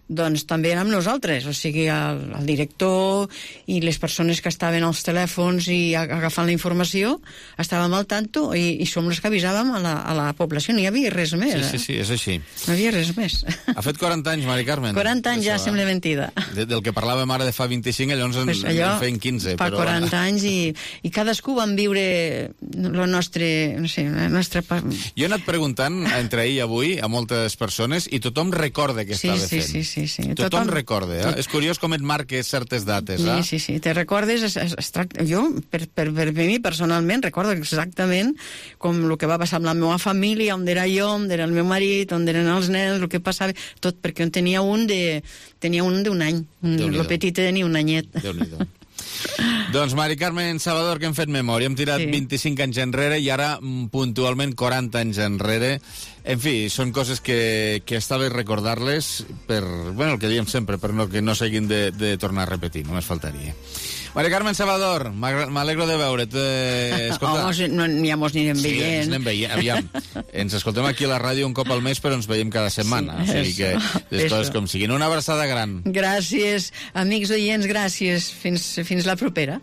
doncs també amb nosaltres, o sigui, el director i les persones que estaven als telèfons i agafant la informació, estàvem al tanto i som les que avisàvem a la població, no hi havia res més.
Sí, és així.
No hi havia res més.
Ha fet 40 anys, Mari Carmen.
40 anys ja sembla mentida.
Del que parlàvem ara de fa 25, llavors en feien 15.
Fa 40 anys i cadascú vam viure la nostra...
Jo he anat preguntant entre ahir i avui a moltes persones i tothom recorda què estava fent.
Sí.
Tothom recorda. És curiós com et marques certes dates.
Sí. Te recordes... Jo, per mi, personalment, recordo exactament com el que va passar amb la meva família, on era jo, on era el meu marit, on eren els nens, el que passava... Tot, perquè en tenia un d'un any. El petit tenia un anyet.
Déu-n'hi-do. Doncs Mari Carmen Salvador, que hem fet memòria. Hem tirat 25 anys enrere i ara puntualment 40 anys enrere. En fi, són coses que està bé recordar-les per, bueno, el que diem sempre, per que no s'hagin de tornar a repetir, només faltaria. Mari Carmen Salvador, m'alegro de veure't.
Escolta, ja mos anirem veient.
Sí, ens anem veient. Aviam, ens escoltem aquí a la ràdio un cop al mes, però ens veiem cada setmana. O sigui que les coses com siguin. Una abraçada gran.
Gràcies, amics oients, gràcies. Fins la propera.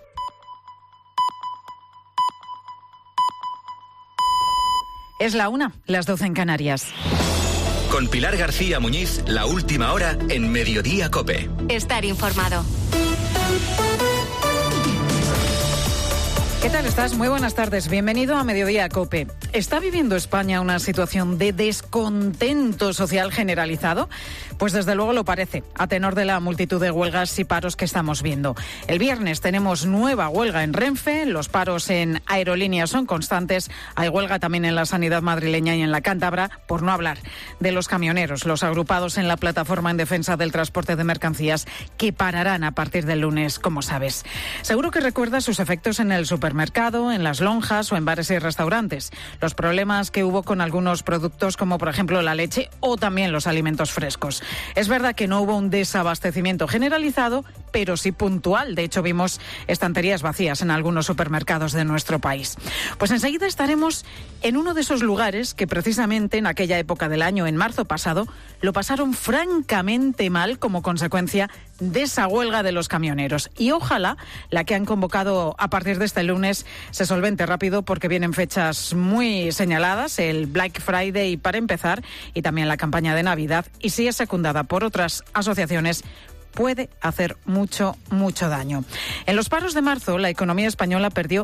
Es la 1, las 12 en Canarias.
Con Pilar García Muñiz, la última hora en Mediodía COPE.
Estar informado.
¿Qué tal estás? Muy buenas tardes. Bienvenido a Mediodía COPE. ¿Está viviendo España una situación de descontento social generalizado? Pues desde luego lo parece, a tenor de la multitud de huelgas y paros que estamos viendo. El viernes tenemos nueva huelga en Renfe, los paros en aerolíneas son constantes, hay huelga también en la sanidad madrileña y en la cántabra, por no hablar de los camioneros, los agrupados en la plataforma en defensa del transporte de mercancías, que pararán a partir del lunes, como sabes. Seguro que recuerdas sus efectos en el supermercado, en las lonjas o en bares y restaurantes. Los problemas que hubo con algunos productos como por ejemplo la leche o también los alimentos frescos. Es verdad que no hubo un desabastecimiento generalizado, pero sí puntual. De hecho, vimos estanterías vacías en algunos supermercados de nuestro país. Pues enseguida estaremos en uno de esos lugares que precisamente en aquella época del año, en marzo pasado, lo pasaron francamente mal como consecuencia de esa huelga de los camioneros. Y ojalá la que han convocado a partir de este lunes se solvente rápido, porque vienen fechas muy señaladas, el Black Friday para empezar, y también la campaña de Navidad, y si es secundada por otras asociaciones, puede hacer mucho daño. En los paros de marzo, la economía española perdió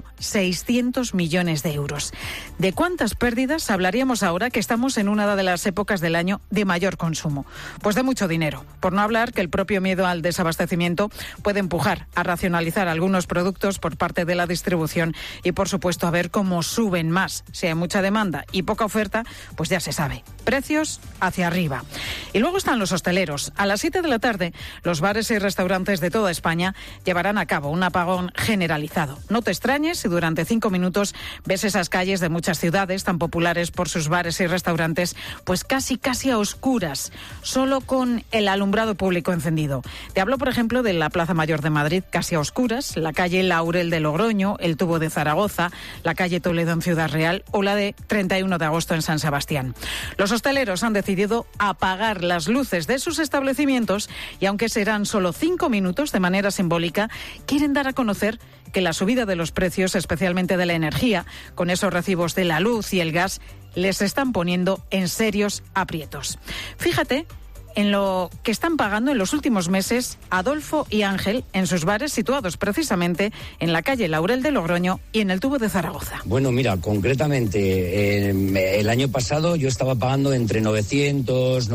600 millones de euros. ¿De cuántas pérdidas hablaríamos ahora que estamos en una de las épocas del año de mayor consumo? Pues de mucho dinero. Por no hablar que el propio miedo al desabastecimiento puede empujar a racionalizar algunos productos por parte de la distribución y, por supuesto, a ver cómo suben más. Si hay mucha demanda y poca oferta, pues ya se sabe. Precios hacia arriba. Y luego están los hosteleros. A las 7 de la tarde, los bares y restaurantes de toda España llevarán a cabo un apagón generalizado. No te extrañes si durante 5 minutos ves esas calles de muchas ciudades tan populares por sus bares y restaurantes, pues casi a oscuras, solo con el alumbrado público encendido. Te hablo, por ejemplo, de la Plaza Mayor de Madrid, casi a oscuras, la calle Laurel de Logroño, el Tubo de Zaragoza, la calle Toledo en Ciudad Real o la de 31 de agosto en San Sebastián. Los hosteleros han decidido apagar las luces de sus establecimientos y, aunque serán solo 5 minutos, de manera simbólica, quieren dar a conocer que la subida de los precios, especialmente de la energía, con esos recibos de la luz y el gas, les están poniendo en serios aprietos. Fíjate en lo que están pagando en los últimos meses Adolfo y Ángel en sus bares situados precisamente en la calle Laurel de Logroño y en el Tubo de Zaragoza.
Bueno, mira, concretamente, el año pasado yo estaba pagando entre 900,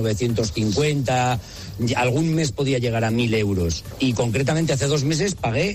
950, algún mes podía llegar a 1.000 euros. Y concretamente hace 2 meses pagué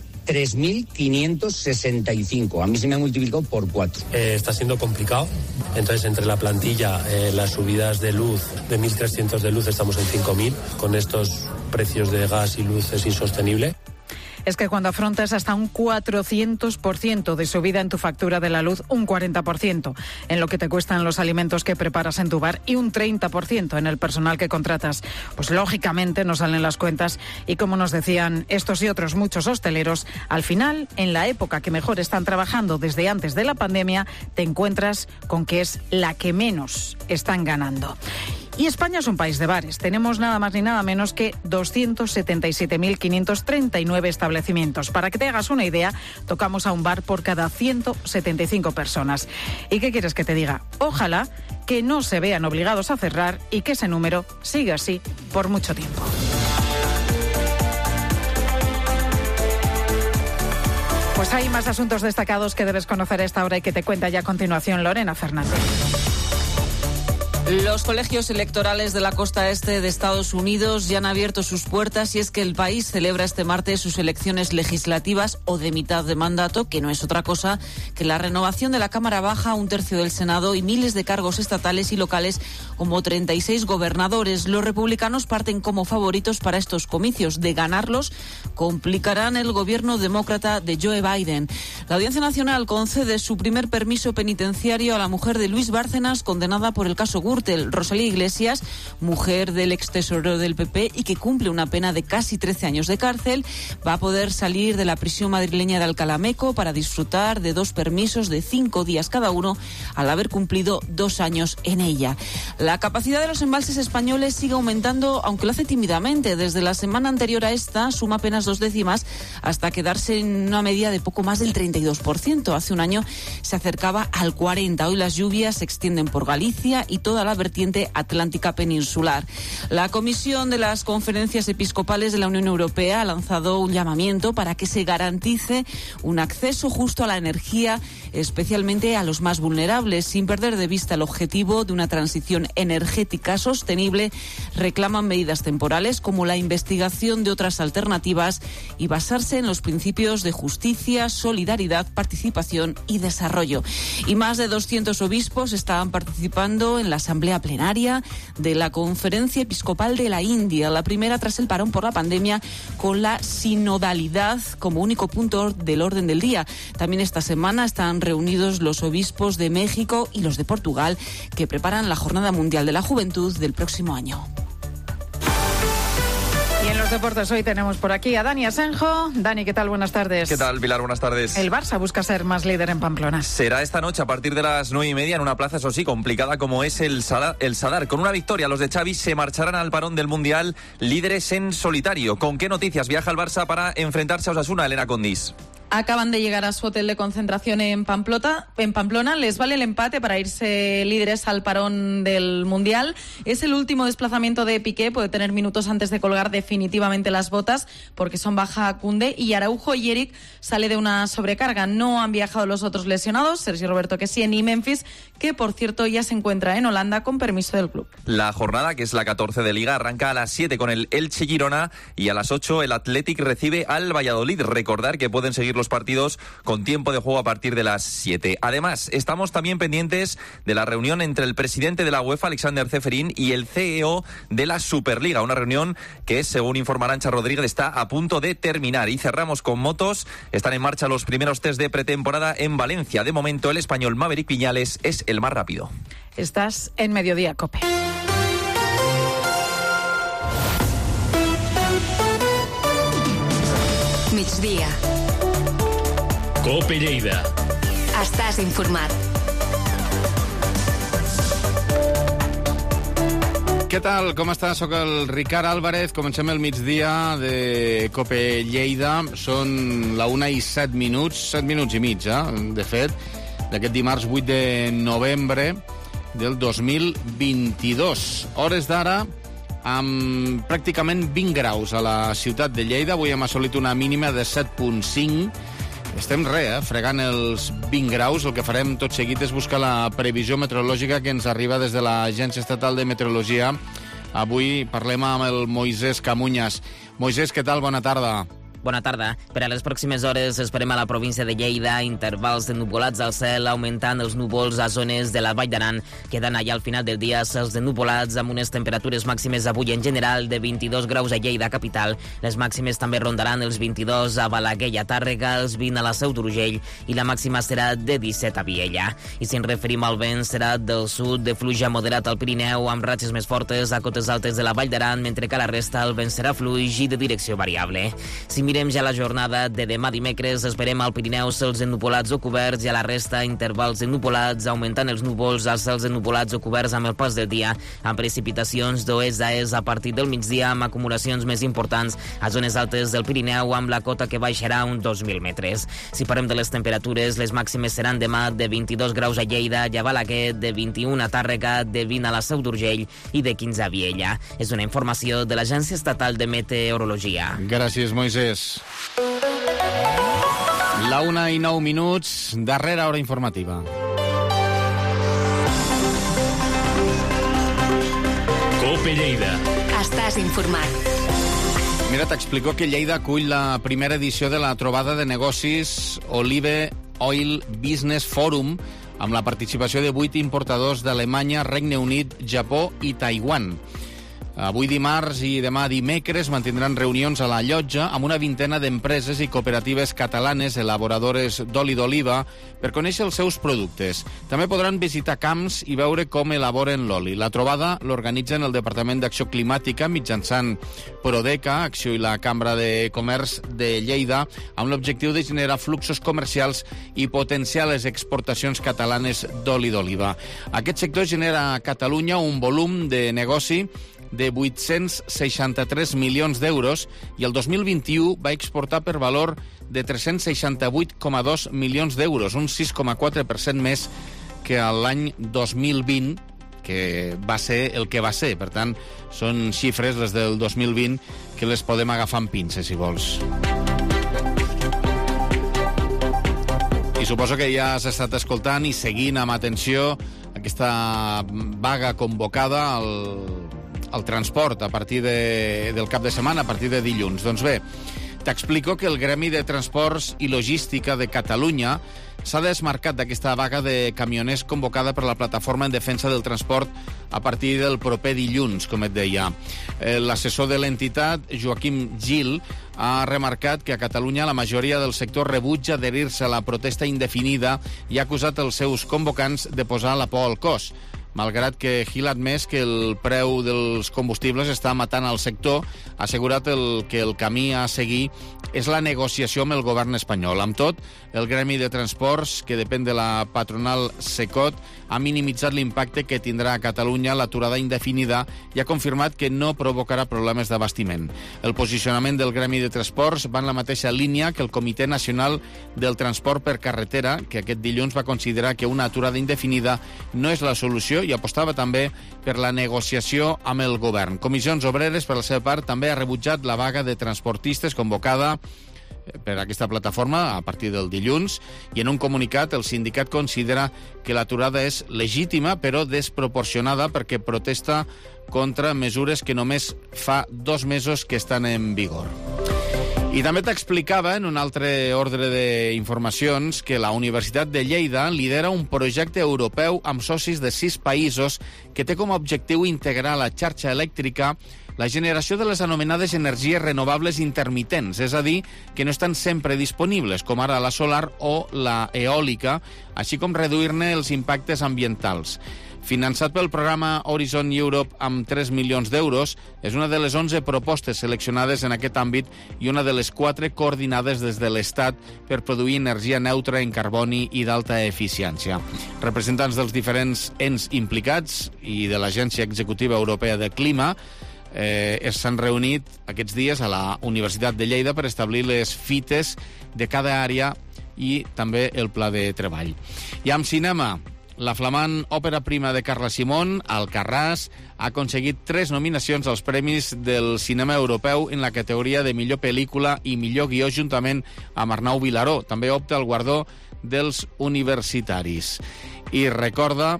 3.565. A mí se me ha multiplicado por 4.
Está siendo complicado. Entonces, entre la plantilla, las subidas de luz, de 1.300 de luz, estamos en 5.000. Con estos precios de gas y luz es insostenible.
Es que cuando afrontas hasta un 400% de subida en tu factura de la luz, un 40% en lo que te cuestan los alimentos que preparas en tu bar y un 30% en el personal que contratas, pues lógicamente no salen las cuentas y, como nos decían estos y otros muchos hosteleros, al final, en la época que mejor están trabajando desde antes de la pandemia, te encuentras con que es la que menos están ganando. Y España es un país de bares. Tenemos nada más ni nada menos que 277.539 establecimientos. Para que te hagas una idea, tocamos a un bar por cada 175 personas. ¿Y qué quieres que te diga? Ojalá que no se vean obligados a cerrar y que ese número siga así por mucho tiempo. Pues hay más asuntos destacados que debes conocer a esta hora y que te cuenta ya a continuación Lorena Fernández.
Los colegios electorales de la costa este de Estados Unidos ya han abierto sus puertas y es que el país celebra este martes sus elecciones legislativas o de mitad de mandato, que no es otra cosa que la renovación de la Cámara Baja, un tercio del Senado y miles de cargos estatales y locales como 36 gobernadores. Los republicanos parten como favoritos para estos comicios. De ganarlos, complicarán el gobierno demócrata de Joe Biden. La Audiencia Nacional concede su primer permiso penitenciario a la mujer de Luis Bárcenas, condenada por el caso Gürtel. Rosalía Iglesias, mujer del extesorero del PP y que cumple una pena de casi 13 años de cárcel, va a poder salir de la prisión madrileña de Alcalá Meco para disfrutar de 2 permisos de 5 días cada uno al haber cumplido 2 años en ella. La capacidad de los embalses españoles sigue aumentando, aunque lo hace tímidamente. Desde la semana anterior a esta suma apenas 2 décimas hasta quedarse en una media de poco más del 32%. Hace un año se acercaba al 40%. Hoy las lluvias se extienden por Galicia y toda la vertiente atlántica peninsular. La Comisión de las Conferencias Episcopales de la Unión Europea ha lanzado un llamamiento para que se garantice un acceso justo a la energía, especialmente a los más vulnerables. Sin perder de vista el objetivo de una transición energética sostenible, reclaman medidas temporales como la investigación de otras alternativas y basarse en los principios de justicia, solidaridad, participación y desarrollo. Y más de 200 obispos estaban participando en la asamblea plenaria de la Conferencia Episcopal de la India, la primera tras el parón por la pandemia, con la sinodalidad como único punto del orden del día. También esta semana están reunidos los obispos de México y los de Portugal, que preparan la Jornada Mundial de la Juventud del próximo año.
Y en los deportes hoy tenemos por aquí a Dani Asenjo. Dani, ¿qué tal? Buenas tardes.
¿Qué tal, Pilar? Buenas tardes.
El Barça busca ser más líder en Pamplona.
Será esta noche a partir de las 9:30 en una plaza, eso sí, complicada como es el Sadar. Con una victoria, los de Xavi se marcharán al parón del Mundial líderes en solitario. ¿Con qué noticias viaja el Barça para enfrentarse a Osasuna, Elena Condis?
Acaban de llegar a su hotel de concentración en Pamplona. Les vale el empate para irse líderes al parón del Mundial. Es el último desplazamiento de Piqué. Puede tener minutos antes de colgar definitivamente las botas porque son baja Koundé y Araujo. Y Eric sale de una sobrecarga. No han viajado los otros lesionados, Sergio Roberto Kessié y Memphis, que por cierto ya se encuentra en Holanda con permiso del club.
La jornada, que es la 14 de Liga, arranca a las 7 con el Elche Girona y a las 8 el Athletic recibe al Valladolid. Recordar que pueden seguir los partidos con tiempo de juego a partir de las 7. Además, estamos también pendientes de la reunión entre el presidente de la UEFA, Alexander Ceferín, y el CEO de la Superliga. Una reunión que, según informa Arantxa Rodríguez, está a punto de terminar. Y cerramos con motos. Están en marcha los primeros test de pretemporada en Valencia. De momento, el español Maverick Viñales es el más rápido.
Estás en Mediodía, COPE.
Migdia.
COPE Lleida.
Estàs informat.
Què tal? Com estàs? Soc el Ricard Álvarez. Comencem el migdia de COPE Lleida. Són la 1:07, 7 minuts i mig, de fet, d'aquest dimarts 8 de novembre del 2022. Hores d'ara, amb pràcticament 20 graus a la ciutat de Lleida. Avui hem assolit una mínima de 7,5. Estem fregant els 20 graus. El que farem tot seguit és buscar la previsió meteorològica que ens arriba des de l'Agència Estatal de Meteorologia. Avui parlem amb el Moisés Camuñas. Moisés, què tal? Bona tarda.
Bona tarda. Per a les pròximes hores esperem a la província de Lleida intervals de nuvolats al cel, augmentant els núvols a zones de la Vall d'Aran. Queden allà al final del dia cels de nuvolats amb unes temperatures màximes avui en general de 22 graus a Lleida capital. Les màximes també rondaran els 22 a Balaguer i a Tàrrega, els 20 a la Seu d'Urgell i la màxima serà de 17 a Viella. I si ens referim al vent, serà del sud de fluix moderat al Pirineu amb ratxes més fortes a cotes altes de la Vall d'Aran, mentre que a la resta el vent serà fluix i de direcció variable. Si mirem ja la jornada de demà dimecres, esperem al Pirineu cels ennupolats o coberts i a la resta intervals ennupolats, augmentant els núvols als cels ennupolats o coberts amb el pas del dia, amb precipitacions d'oest a est a partir del migdia, amb acumulacions més importants a zones altes del Pirineu, amb la cota que baixarà uns 2.000 metres. Si parlem de les temperatures, les màximes seran demà de 22 graus a Lleida i a Balaguer, de 21 a Tàrrega, de 20 a la Seu d'Urgell i de 15 a Viella. És una informació de l'Agència Estatal de Meteorologia.
Gràcies, Moisés. La 1:09, darrera hora informativa.
COPE Lleida.
Estàs informat.
Mira, t'explico que Lleida acull la primera edició de la trobada de negocis Olive Oil Business Forum amb la participació de 8 importadors d'Alemanya, Regne Unit, Japó i Taiwan. Avui dimarts i demà dimecres mantindran reunions a la llotja amb una vintena d'empreses i cooperatives catalanes elaboradores d'oli d'oliva per conèixer els seus productes. També podran visitar camps i veure com elaboren l'oli. La trobada l'organitzen el Departament d'Acció Climàtica mitjançant Prodeca, Acció i la Cambra de Comerç de Lleida, amb l'objectiu de generar fluxos comercials i potenciar les exportacions catalanes d'oli d'oliva. Aquest sector genera a Catalunya un volum de negoci de 863 milions d'euros i el 2021 va exportar per valor de 368,2 milions d'euros, un 6,4% més que l'any 2020, que va ser el que va ser. Per tant, són xifres, les del 2020, que les podem agafar amb pinces, si vols. I suposo que ja has estat escoltant i seguint amb atenció aquesta vaga convocada al transport a partir del cap de setmana, a partir de dilluns. Doncs bé, t'explico que el Gremi de Transports i Logística de Catalunya s'ha desmarcat d'aquesta vaga de camioners convocada per la Plataforma en Defensa del Transport a partir del proper dilluns, com et deia. L'assessor de l'entitat, Joaquim Gil, ha remarcat que a Catalunya la majoria del sector rebutja adherir-se a la protesta indefinida i ha acusat els seus convocants de posar la por al cos. Malgrat que Gil ha admès que el preu dels combustibles està matant el sector, ha assegurat que el camí a seguir és la negociació amb el govern espanyol. Amb tot, el Gremi de Transports, que depèn de la patronal Secot, ha minimitzat l'impacte que tindrà a Catalunya l'aturada indefinida i ha confirmat que no provocarà problemes d'abastiment. El posicionament del Gremi de Transports va en la mateixa línia que el Comitè Nacional del Transport per Carretera, que aquest dilluns va considerar que una aturada indefinida no és la solució i apostava també per la negociació amb el govern. Comissions Obreres, per la seva part, també ha rebutjat la vaga de transportistes convocada per aquesta plataforma a partir del dilluns, i en un comunicat el sindicat considera que l'aturada és legítima però desproporcionada perquè protesta contra mesures que només fa 2 mesos que estan en vigor. I també t'explicava, en un altre ordre d'informacions, que la Universitat de Lleida lidera un projecte europeu amb socis de 6 països que té com a objectiu integrar a la xarxa elèctrica la generació de les anomenades energies renovables intermitents, és a dir, que no estan sempre disponibles, com ara la solar o la eòlica, així com reduir-ne els impactes ambientals. Finançat pel programa Horizon Europe amb 3 milions d'euros, és una de les 11 propostes seleccionades en aquest àmbit i una de les 4 coordinades des de l'Estat per produir energia neutra en carboni i d'alta eficiència. Representants dels diferents ens implicats i de l'Agència Executiva Europea de Clima s'han reunit aquests dies a la Universitat de Lleida per establir les fites de cada àrea i també el pla de treball. I amb cinema, la flamant òpera prima de Carla Simón, Alcarràs, ha aconseguit 3 nominacions als Premis del Cinema Europeu en la categoria de millor pel·lícula i millor guió juntament amb Arnau Vilaró. També opta al guardó dels universitaris. I recorda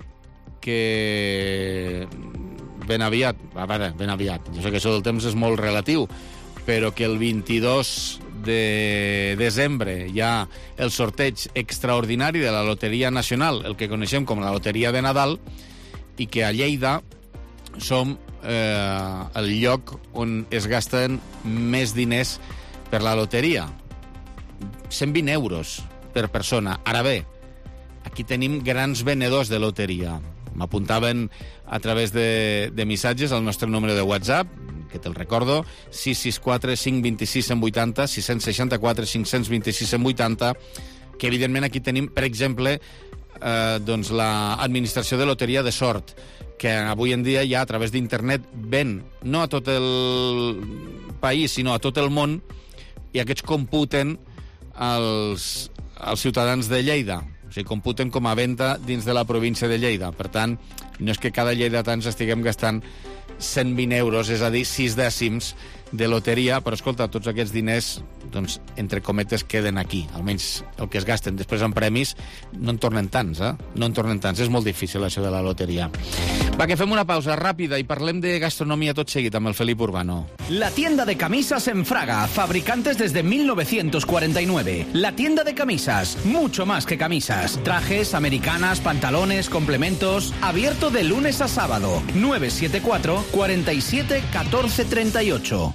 que ben aviat, jo sé que això del temps és molt relatiu, però que el 22 de desembre hi ha el sorteig extraordinari de la Loteria Nacional, el que coneixem com la Loteria de Nadal, i que a Lleida som el lloc on es gasten més diners per la loteria. 120 euros per persona. Ara bé, aquí tenim grans venedors de loteria. M'apuntaven a través de missatges al nostre número de WhatsApp, que te'l recordo, 664 526 180, 664 526 180, que evidentment aquí tenim, per exemple, doncs l'administració de loteria de sort, que avui en dia ja a través d'internet ven no a tot el país, sinó a tot el món, i aquests computen els ciutadans de Lleida. O sigui, computen com a venda dins de la província de Lleida. Per tant, no és que cada lleidatans estiguem gastant 120 euros, és a dir, 6 dècims de loteria, però escolta, tots aquests diners, doncs, entre cometes, queden aquí. Almenys el que es gasten després en premis no en tornen tants, No en tornen tants. És molt difícil, això de la loteria. Va, que fem una pausa ràpida i parlem de gastronomia tot seguit amb el Felip Urbano.
La tienda de camisas en Fraga, fabricantes desde 1949. La tienda de camisas, mucho más que camisas. Trajes, americanas, pantalones, complementos. Abierto de lunes a sábado. 974 47 14 38.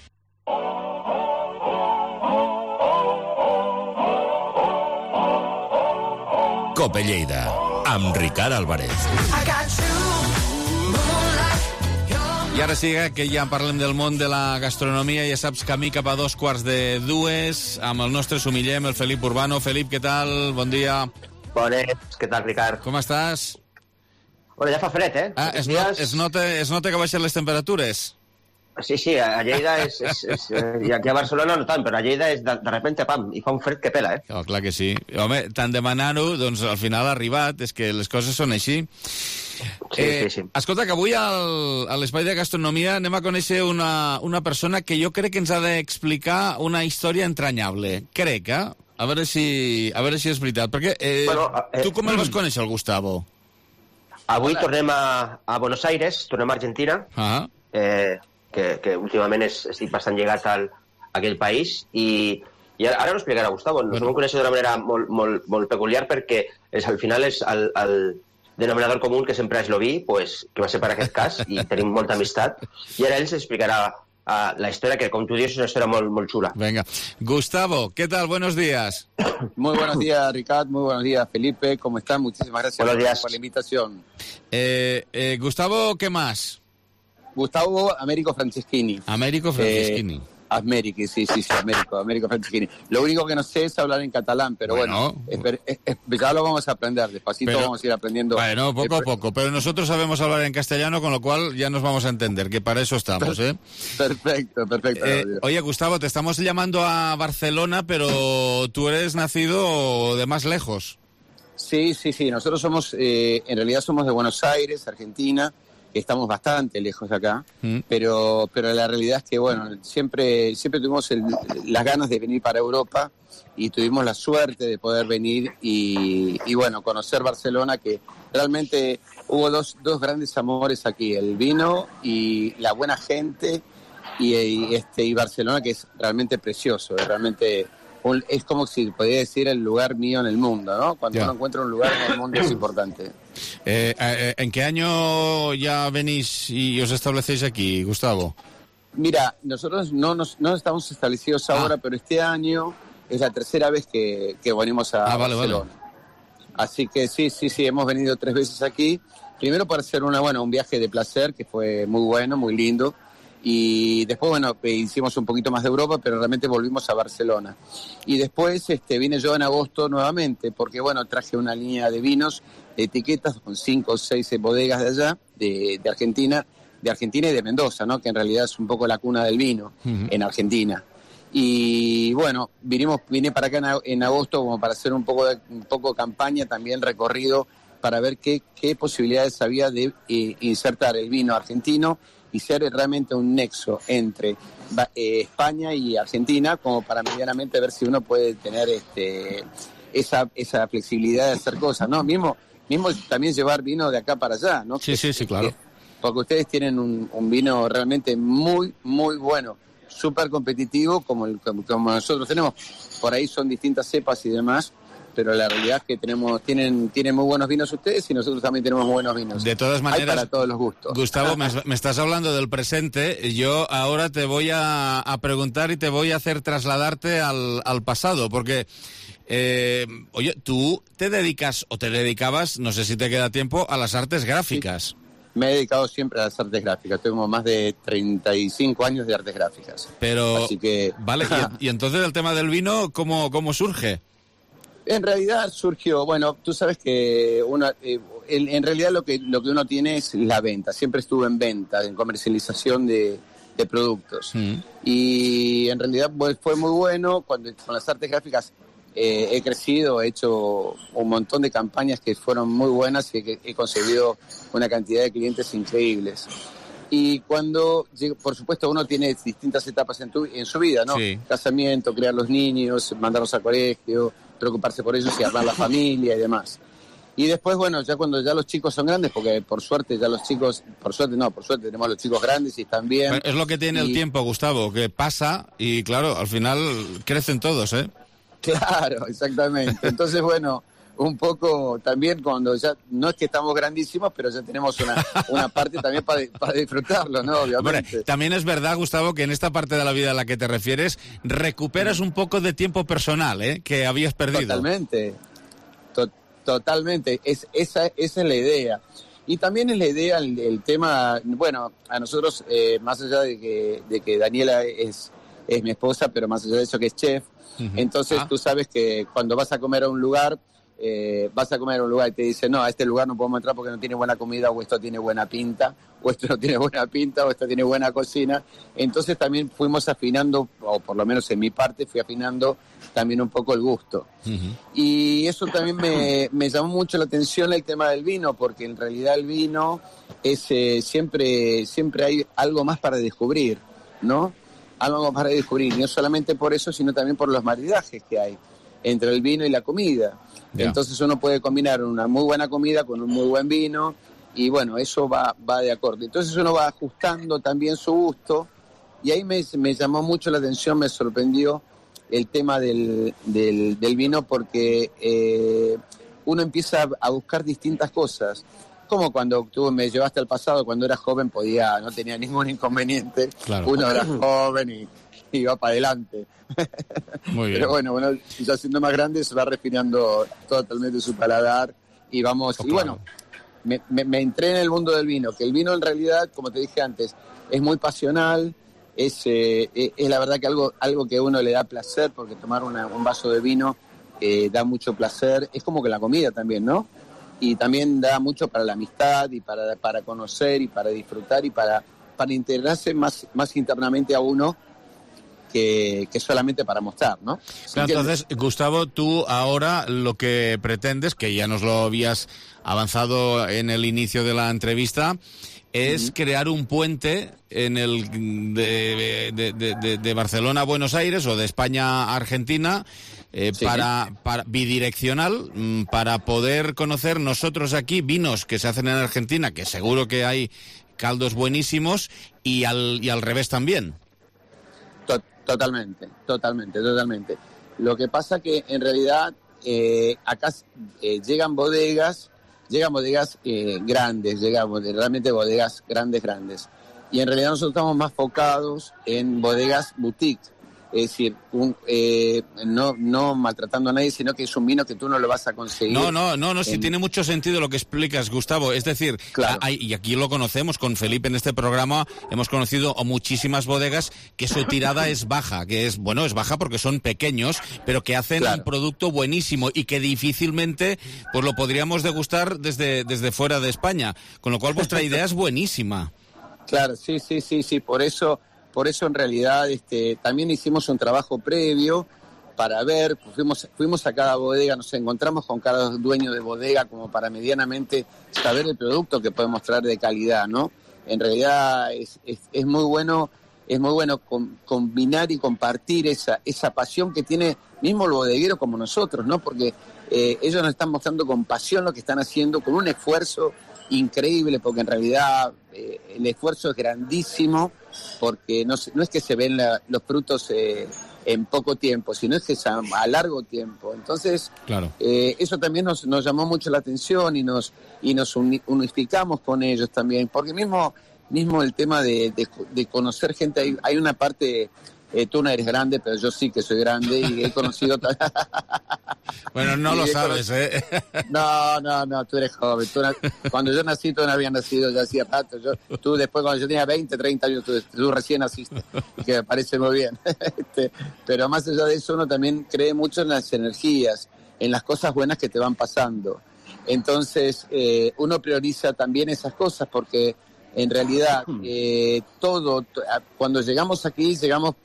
Cope Lleida, amb Ricard Álvarez.
I ara sí que ja parlem del món de la gastronomia. Ja saps, camí cap a 2:45 amb el nostre sumillem, el Felip Urbano. Felip, què tal? Bon dia.
Bones, què tal, Ricard?
Com estàs?
Bueno, ja fa fred,
Es nota que baixen les temperatures?
Sí, a Lleida i aquí a Barcelona no tant, però a Lleida és de repente, pam, i fa un fred que pela,
Oh, clar que sí. Home, tant demanar-ho, doncs al final ha arribat, és que les coses són així.
Sí.
Escolta, que avui a l'Espai de Gastronomia anem a conèixer una persona que jo crec que ens ha d'explicar una història entranyable. Crec, A veure si és veritat. Perquè tu com el vas conèixer, el Gustavo?
Avui tornem a Buenos Aires, tornem a Argentina, que últimament estic bastant lligat a aquell país, i ara ho explicarà Gustavo. Nos vam conèixer d'una manera molt peculiar, perquè al final és el denominador comú, que sempre és l'Oví, pues, que va ser per aquest cas, i tenim molta amistat, i ara ell s'explicarà la historia, que como tú dices es una historia muy chula.
Venga. Gustavo, ¿qué tal? Buenos días.
Muy buenos días, Ricardo. Muy buenos días, Felipe. ¿Cómo están? Muchísimas gracias por la invitación.
Gustavo, ¿qué más?
Gustavo Américo Franceschini.
Américo Franceschini.
Américo, sí, Américo Franceschini. Lo único que no sé es hablar en catalán, pero bueno ya lo vamos a aprender, despacito vamos a ir aprendiendo.
Bueno, poco a poco, pero nosotros sabemos hablar en castellano, con lo cual ya nos vamos a entender, que para eso estamos,
Perfecto.
Oye, Gustavo, te estamos llamando a Barcelona, pero tú eres nacido de más lejos.
Sí, nosotros somos, en realidad somos de Buenos Aires, Argentina. Estamos bastante lejos de acá, pero la realidad es que, bueno, siempre tuvimos las ganas de venir para Europa y tuvimos la suerte de poder venir y bueno, conocer Barcelona, que realmente hubo dos grandes amores aquí, el vino y la buena gente y Barcelona, que es realmente precioso, es como si podría decir el lugar mío en el mundo, ¿no? Cuando uno encuentra un lugar en el mundo es importante.
¿En qué año ya venís y os establecéis aquí, Gustavo?
Mira, nosotros no estamos establecidos ahora, pero este año es la tercera vez que venimos a Barcelona. Vale. Así que sí, hemos venido 3 veces aquí. Primero para hacer un viaje de placer, que fue muy bueno, muy lindo. Y después, hicimos un poquito más de Europa, pero realmente volvimos a Barcelona. Y después vine yo en agosto nuevamente, porque, traje una línea de vinos, de etiquetas, con 5 o 6 bodegas de allá, de Argentina y de Mendoza, ¿no? Que en realidad es un poco la cuna del vino en Argentina. Y, vine para acá en agosto como para hacer un poco campaña, también recorrido, para ver qué posibilidades había de insertar el vino argentino y ser realmente un nexo entre España y Argentina, como para medianamente ver si uno puede tener esa flexibilidad de hacer cosas, ¿no? Mismo también llevar vino de acá para allá, ¿no?
Sí, claro.
Porque ustedes tienen un vino realmente muy, muy bueno, súper competitivo, como nosotros tenemos. Por ahí son distintas cepas y demás, pero la realidad es que tienen muy buenos vinos ustedes y nosotros también tenemos buenos vinos.
De todas maneras,
hay para todos los gustos.
Gustavo, me estás hablando del presente. Yo ahora te voy a preguntar y te voy a hacer trasladarte al pasado, porque oye, tú te dedicas o te dedicabas, no sé si te queda tiempo, a las artes gráficas.
me he dedicado siempre a las artes gráficas. Tengo más de 35 años de artes gráficas.
Pero,
así que...
vale, y entonces el tema del vino, ¿cómo surge?
En realidad surgió, bueno, tú sabes que en realidad lo que uno tiene es la venta. Siempre estuve en venta, en comercialización de productos. Y en realidad fue muy bueno. Con las artes gráficas he crecido, he hecho un montón de campañas que fueron muy buenas y he conseguido una cantidad de clientes increíbles. Y cuando, por supuesto, uno tiene distintas etapas en su vida, ¿no? Sí. Casamiento, criar los niños, mandarlos al colegio, preocuparse por ellos y armar la familia y demás. Y después, bueno, ya cuando ya los chicos son grandes, porque por suerte tenemos los chicos grandes y están bien.
Es lo que tiene el tiempo, Gustavo, que pasa y claro, al final crecen todos, ¿eh?
Claro, exactamente. Entonces, bueno, un poco también cuando ya, no es que estamos grandísimos, pero ya tenemos una parte también para disfrutarlo, ¿no? Obviamente.
Hombre, también es verdad, Gustavo, que en esta parte de la vida a la que te refieres, recuperas un poco de tiempo personal, ¿eh? Que habías perdido.
Totalmente. Totalmente. Esa es la idea. Y también es la idea el tema, bueno, a nosotros, más allá de que Daniela es mi esposa, pero más allá de eso que es chef, entonces tú sabes que cuando vas a comer a un lugar y te dicen, no, a este lugar no podemos entrar porque no tiene buena comida, o esto tiene buena pinta, o esto no tiene buena pinta, o esto tiene buena cocina. Entonces también fuimos afinando, o por lo menos en mi parte, fui afinando también un poco el gusto. Y eso también me llamó mucho la atención el tema del vino, porque en realidad el vino es siempre hay algo más para descubrir, ¿no? Algo para descubrir, y no solamente por eso, sino también por los maridajes que hay entre el vino y la comida. Yeah. Entonces uno puede combinar una muy buena comida con un muy buen vino, y bueno, eso va de acuerdo. Entonces uno va ajustando también su gusto, y ahí me llamó mucho la atención, me sorprendió el tema del vino, porque uno empieza a buscar distintas cosas. Como cuando tú me llevaste al pasado, cuando era joven no tenía ningún inconveniente. Claro. Uno era joven y iba para adelante. Muy bien. Pero bueno, ya siendo más grande se va refinando totalmente su paladar y vamos. Oh, y claro. Bueno, me entré en el mundo del vino, que el vino en realidad, como te dije antes, es muy pasional, es la verdad que algo que a uno le da placer, porque tomar un vaso de vino da mucho placer. Es como que la comida también, ¿no? Y también da mucho para la amistad y para conocer y para disfrutar y para integrarse más internamente a uno que solamente para mostrar, ¿no?
Entonces, Gustavo, tú ahora lo que pretendes, que ya nos lo habías avanzado en el inicio de la entrevista, es crear un puente en el de Barcelona a Buenos Aires o de España a Argentina, para bidireccional, para poder conocer nosotros aquí vinos que se hacen en Argentina, que seguro que hay caldos buenísimos, y al revés también.
Totalmente. Lo que pasa que en realidad acá llegan bodegas grandes, realmente bodegas grandes. Y en realidad nosotros estamos más focados en bodegas boutique. Es decir, no maltratando a nadie, sino que es un vino que tú no lo vas a conseguir.
No, sí tiene mucho sentido lo que explicas, Gustavo. Es decir, claro. Y aquí lo conocemos, con Felipe en este programa hemos conocido muchísimas bodegas que su tirada es baja, es baja porque son pequeños, pero que hacen un producto buenísimo y que difícilmente pues lo podríamos degustar desde fuera de España. Con lo cual vuestra idea es buenísima.
Claro, sí, por eso en realidad también hicimos un trabajo previo para ver, fuimos a cada bodega, nos encontramos con cada dueño de bodega como para medianamente saber el producto que podemos traer de calidad, ¿no? En realidad es muy bueno combinar y compartir esa pasión que tiene mismo el bodeguero como nosotros, ¿no? Porque ellos nos están mostrando con pasión lo que están haciendo, con un esfuerzo increíble, porque en realidad el esfuerzo es grandísimo, porque no es que se ven los frutos en poco tiempo, sino es que es a largo tiempo. Entonces, claro. Eso también nos llamó mucho la atención y nos unificamos con ellos también, porque mismo el tema de conocer gente, hay una parte Tú no eres grande, pero yo sí que soy grande y he conocido...
Bueno, no lo sabes, ¿eh?
No, tú eres joven. Cuando yo nací, tú no habías nacido, ya hacía rato. Tú después, cuando yo tenía 20, 30 años, tú recién naciste, que me parece muy bien. Pero más allá de eso, uno también cree mucho en las energías, en las cosas buenas que te van pasando. Entonces, uno prioriza también esas cosas porque... En realidad, cuando llegamos aquí,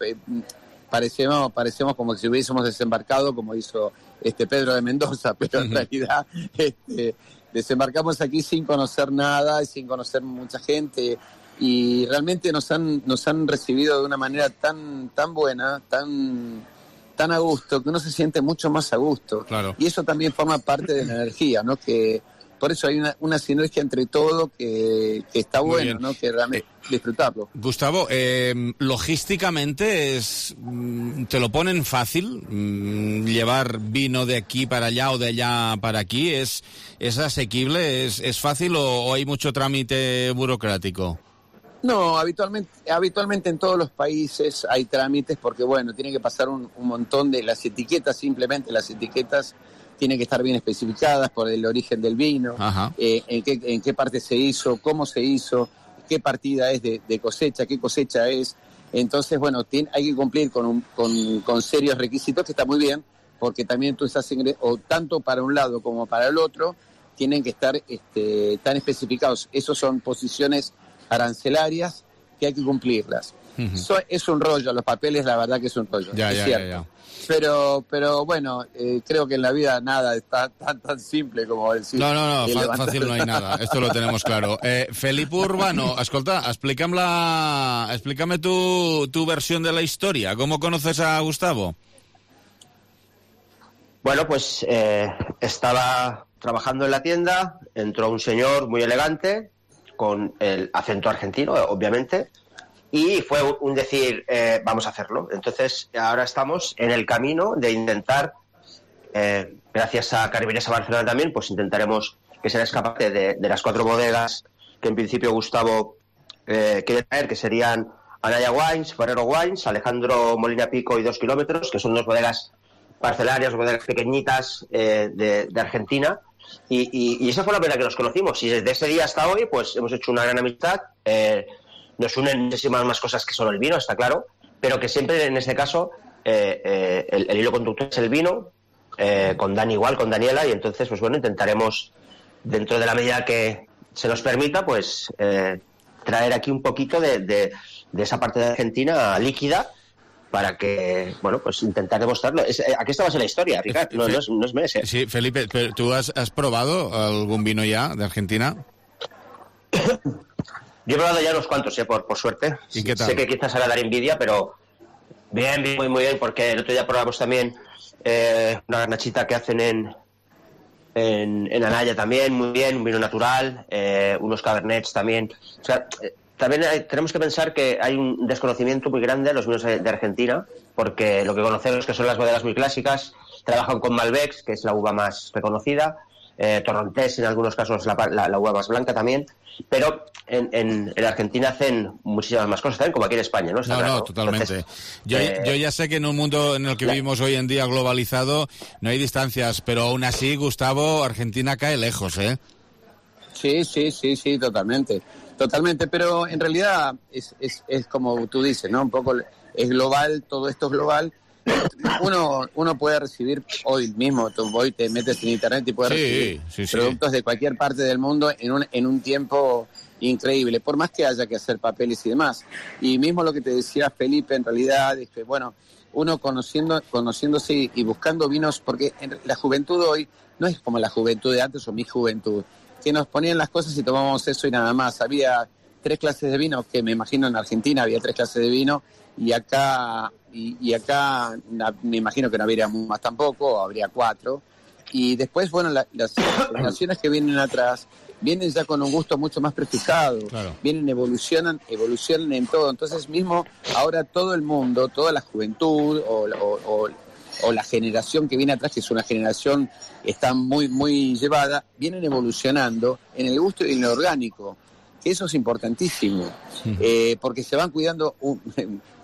parecemos como si hubiésemos desembarcado, como hizo Pedro de Mendoza, pero en realidad desembarcamos aquí sin conocer nada, sin conocer mucha gente, y realmente nos han recibido de una manera tan buena, tan a gusto, que uno se siente mucho más a gusto.
Claro.
Y eso también forma parte de la energía, ¿no? Que por eso hay una sinergia entre todo que está bueno, ¿no? Que realmente disfrutarlo.
Gustavo, logísticamente ¿te lo ponen fácil? ¿Llevar vino de aquí para allá o de allá para aquí? ¿Es asequible? ¿Es fácil o hay mucho trámite burocrático?
No, habitualmente en todos los países hay trámites porque, bueno, tiene que pasar un montón de las etiquetas, simplemente las etiquetas tienen que estar bien especificadas por el origen del vino, en qué parte se hizo, cómo se hizo, qué partida es de cosecha, qué cosecha es. Entonces, bueno, hay que cumplir con serios requisitos, que está muy bien, porque también tú estás o tanto para un lado como para el otro, tienen que estar tan especificados. Esos son posiciones arancelarias que hay que cumplirlas. Es un rollo, los papeles, la verdad que es un rollo, es cierto. Ya. Pero bueno, creo que en la vida nada está tan simple como decir...
No, fàcil no hay nada, esto lo tenemos claro. Felipe Urbano, escolta, explícame tu versión de la historia. ¿Cómo conoces a Gustavo?
Bueno, pues estaba trabajando en la tienda, entró un señor muy elegante, con el acento argentino, obviamente, y fue un decir, vamos a hacerlo. Entonces, ahora estamos en el camino de intentar, gracias a Caribinesa Barcelona también, pues intentaremos que sea capaz de las 4 bodegas que en principio Gustavo quiere traer, que serían Anaya Wines, Ferrero Wines, Alejandro Molina Pico y 2 kilómetros, que son 2 bodegas parcelarias, bodegas pequeñitas de Argentina. Y esa fue la primera que nos conocimos, y desde ese día hasta hoy pues hemos hecho una gran amistad. Nos unen muchísimas más cosas que solo el vino, está claro, pero que siempre en este caso el hilo conductor es el vino, con Dani igual, con Daniela, y entonces pues bueno, intentaremos dentro de la medida que se nos permita pues traer aquí un poquito de esa parte de Argentina líquida, para que, bueno, pues intentar demostrarlo. Aquí está la historia, Ricard, no es mes.
Sí, Felipe, pero ¿tú has probado algún vino ya de Argentina?
Yo he probado ya unos cuantos, por suerte.
¿Y qué tal?
Sé que quizás hará dar envidia, pero bien, muy bien, porque el otro día probamos también una garnachita que hacen en Anaya también, muy bien, un vino natural, unos cabernets también. O sea, también tenemos que pensar que hay un desconocimiento muy grande de los vinos de Argentina, porque lo que conocemos que son las bodegas muy clásicas, trabajan con Malbec, que es la uva más reconocida, Torrontés en algunos casos la uva más blanca también, pero en Argentina hacen muchísimas más cosas también, como aquí en España, ¿no?
No, totalmente. Entonces, yo ya sé que en un mundo en el que vivimos hoy en día globalizado no hay distancias, pero aún así, Gustavo, Argentina cae lejos, ¿eh?
Sí, totalmente, pero en realidad es como tú dices, ¿no? Un poco es global, todo esto es global. Uno puede recibir hoy mismo, tú hoy te metes en internet y puedes recibir productos de cualquier parte del mundo en un tiempo increíble, por más que haya que hacer papeles y demás. Y mismo lo que te decía Felipe, en realidad, es que, bueno, uno conociéndose y buscando vinos, porque la juventud hoy no es como la juventud de antes o mi juventud, que nos ponían las cosas y tomábamos eso y nada más. Había 3 clases de vino, que me imagino en Argentina había 3 clases de vino, y acá me imagino que no habría más tampoco, o habría 4. Y después, bueno, las generaciones que vienen atrás vienen ya con un gusto mucho más prefijado, claro. evolucionan en todo. Entonces mismo ahora todo el mundo, toda la juventud o la generación que viene atrás, que es una generación que está muy, muy llevada, vienen evolucionando en el gusto y en lo orgánico, que eso es importantísimo, porque se van cuidando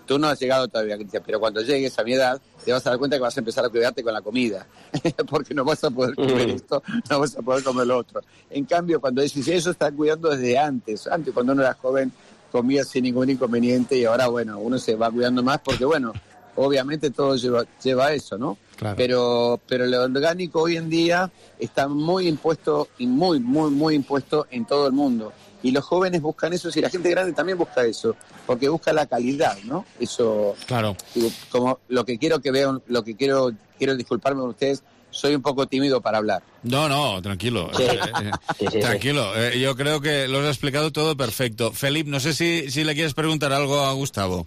Tú no has llegado todavía, Cristian, pero cuando llegues a mi edad te vas a dar cuenta que vas a empezar a cuidarte con la comida, porque no vas a poder comer esto, no vas a poder comer lo otro. En cambio, cuando decís eso, estás cuidando desde antes. Antes, cuando uno era joven, comía sin ningún inconveniente y ahora, bueno, uno se va cuidando más porque, bueno, obviamente todo lleva a eso, ¿no? Claro. Pero lo orgánico hoy en día está muy impuesto y muy impuesto en todo el mundo. Y los jóvenes buscan eso, y la gente grande también busca eso, porque busca la calidad, ¿no? Eso,
claro.
Como lo que quiero que vean, quiero disculparme con ustedes, soy un poco tímido para hablar.
No, tranquilo. Sí. Tranquilo. Yo creo que lo has explicado todo perfecto. Felip, no sé si le quieres preguntar algo a Gustavo.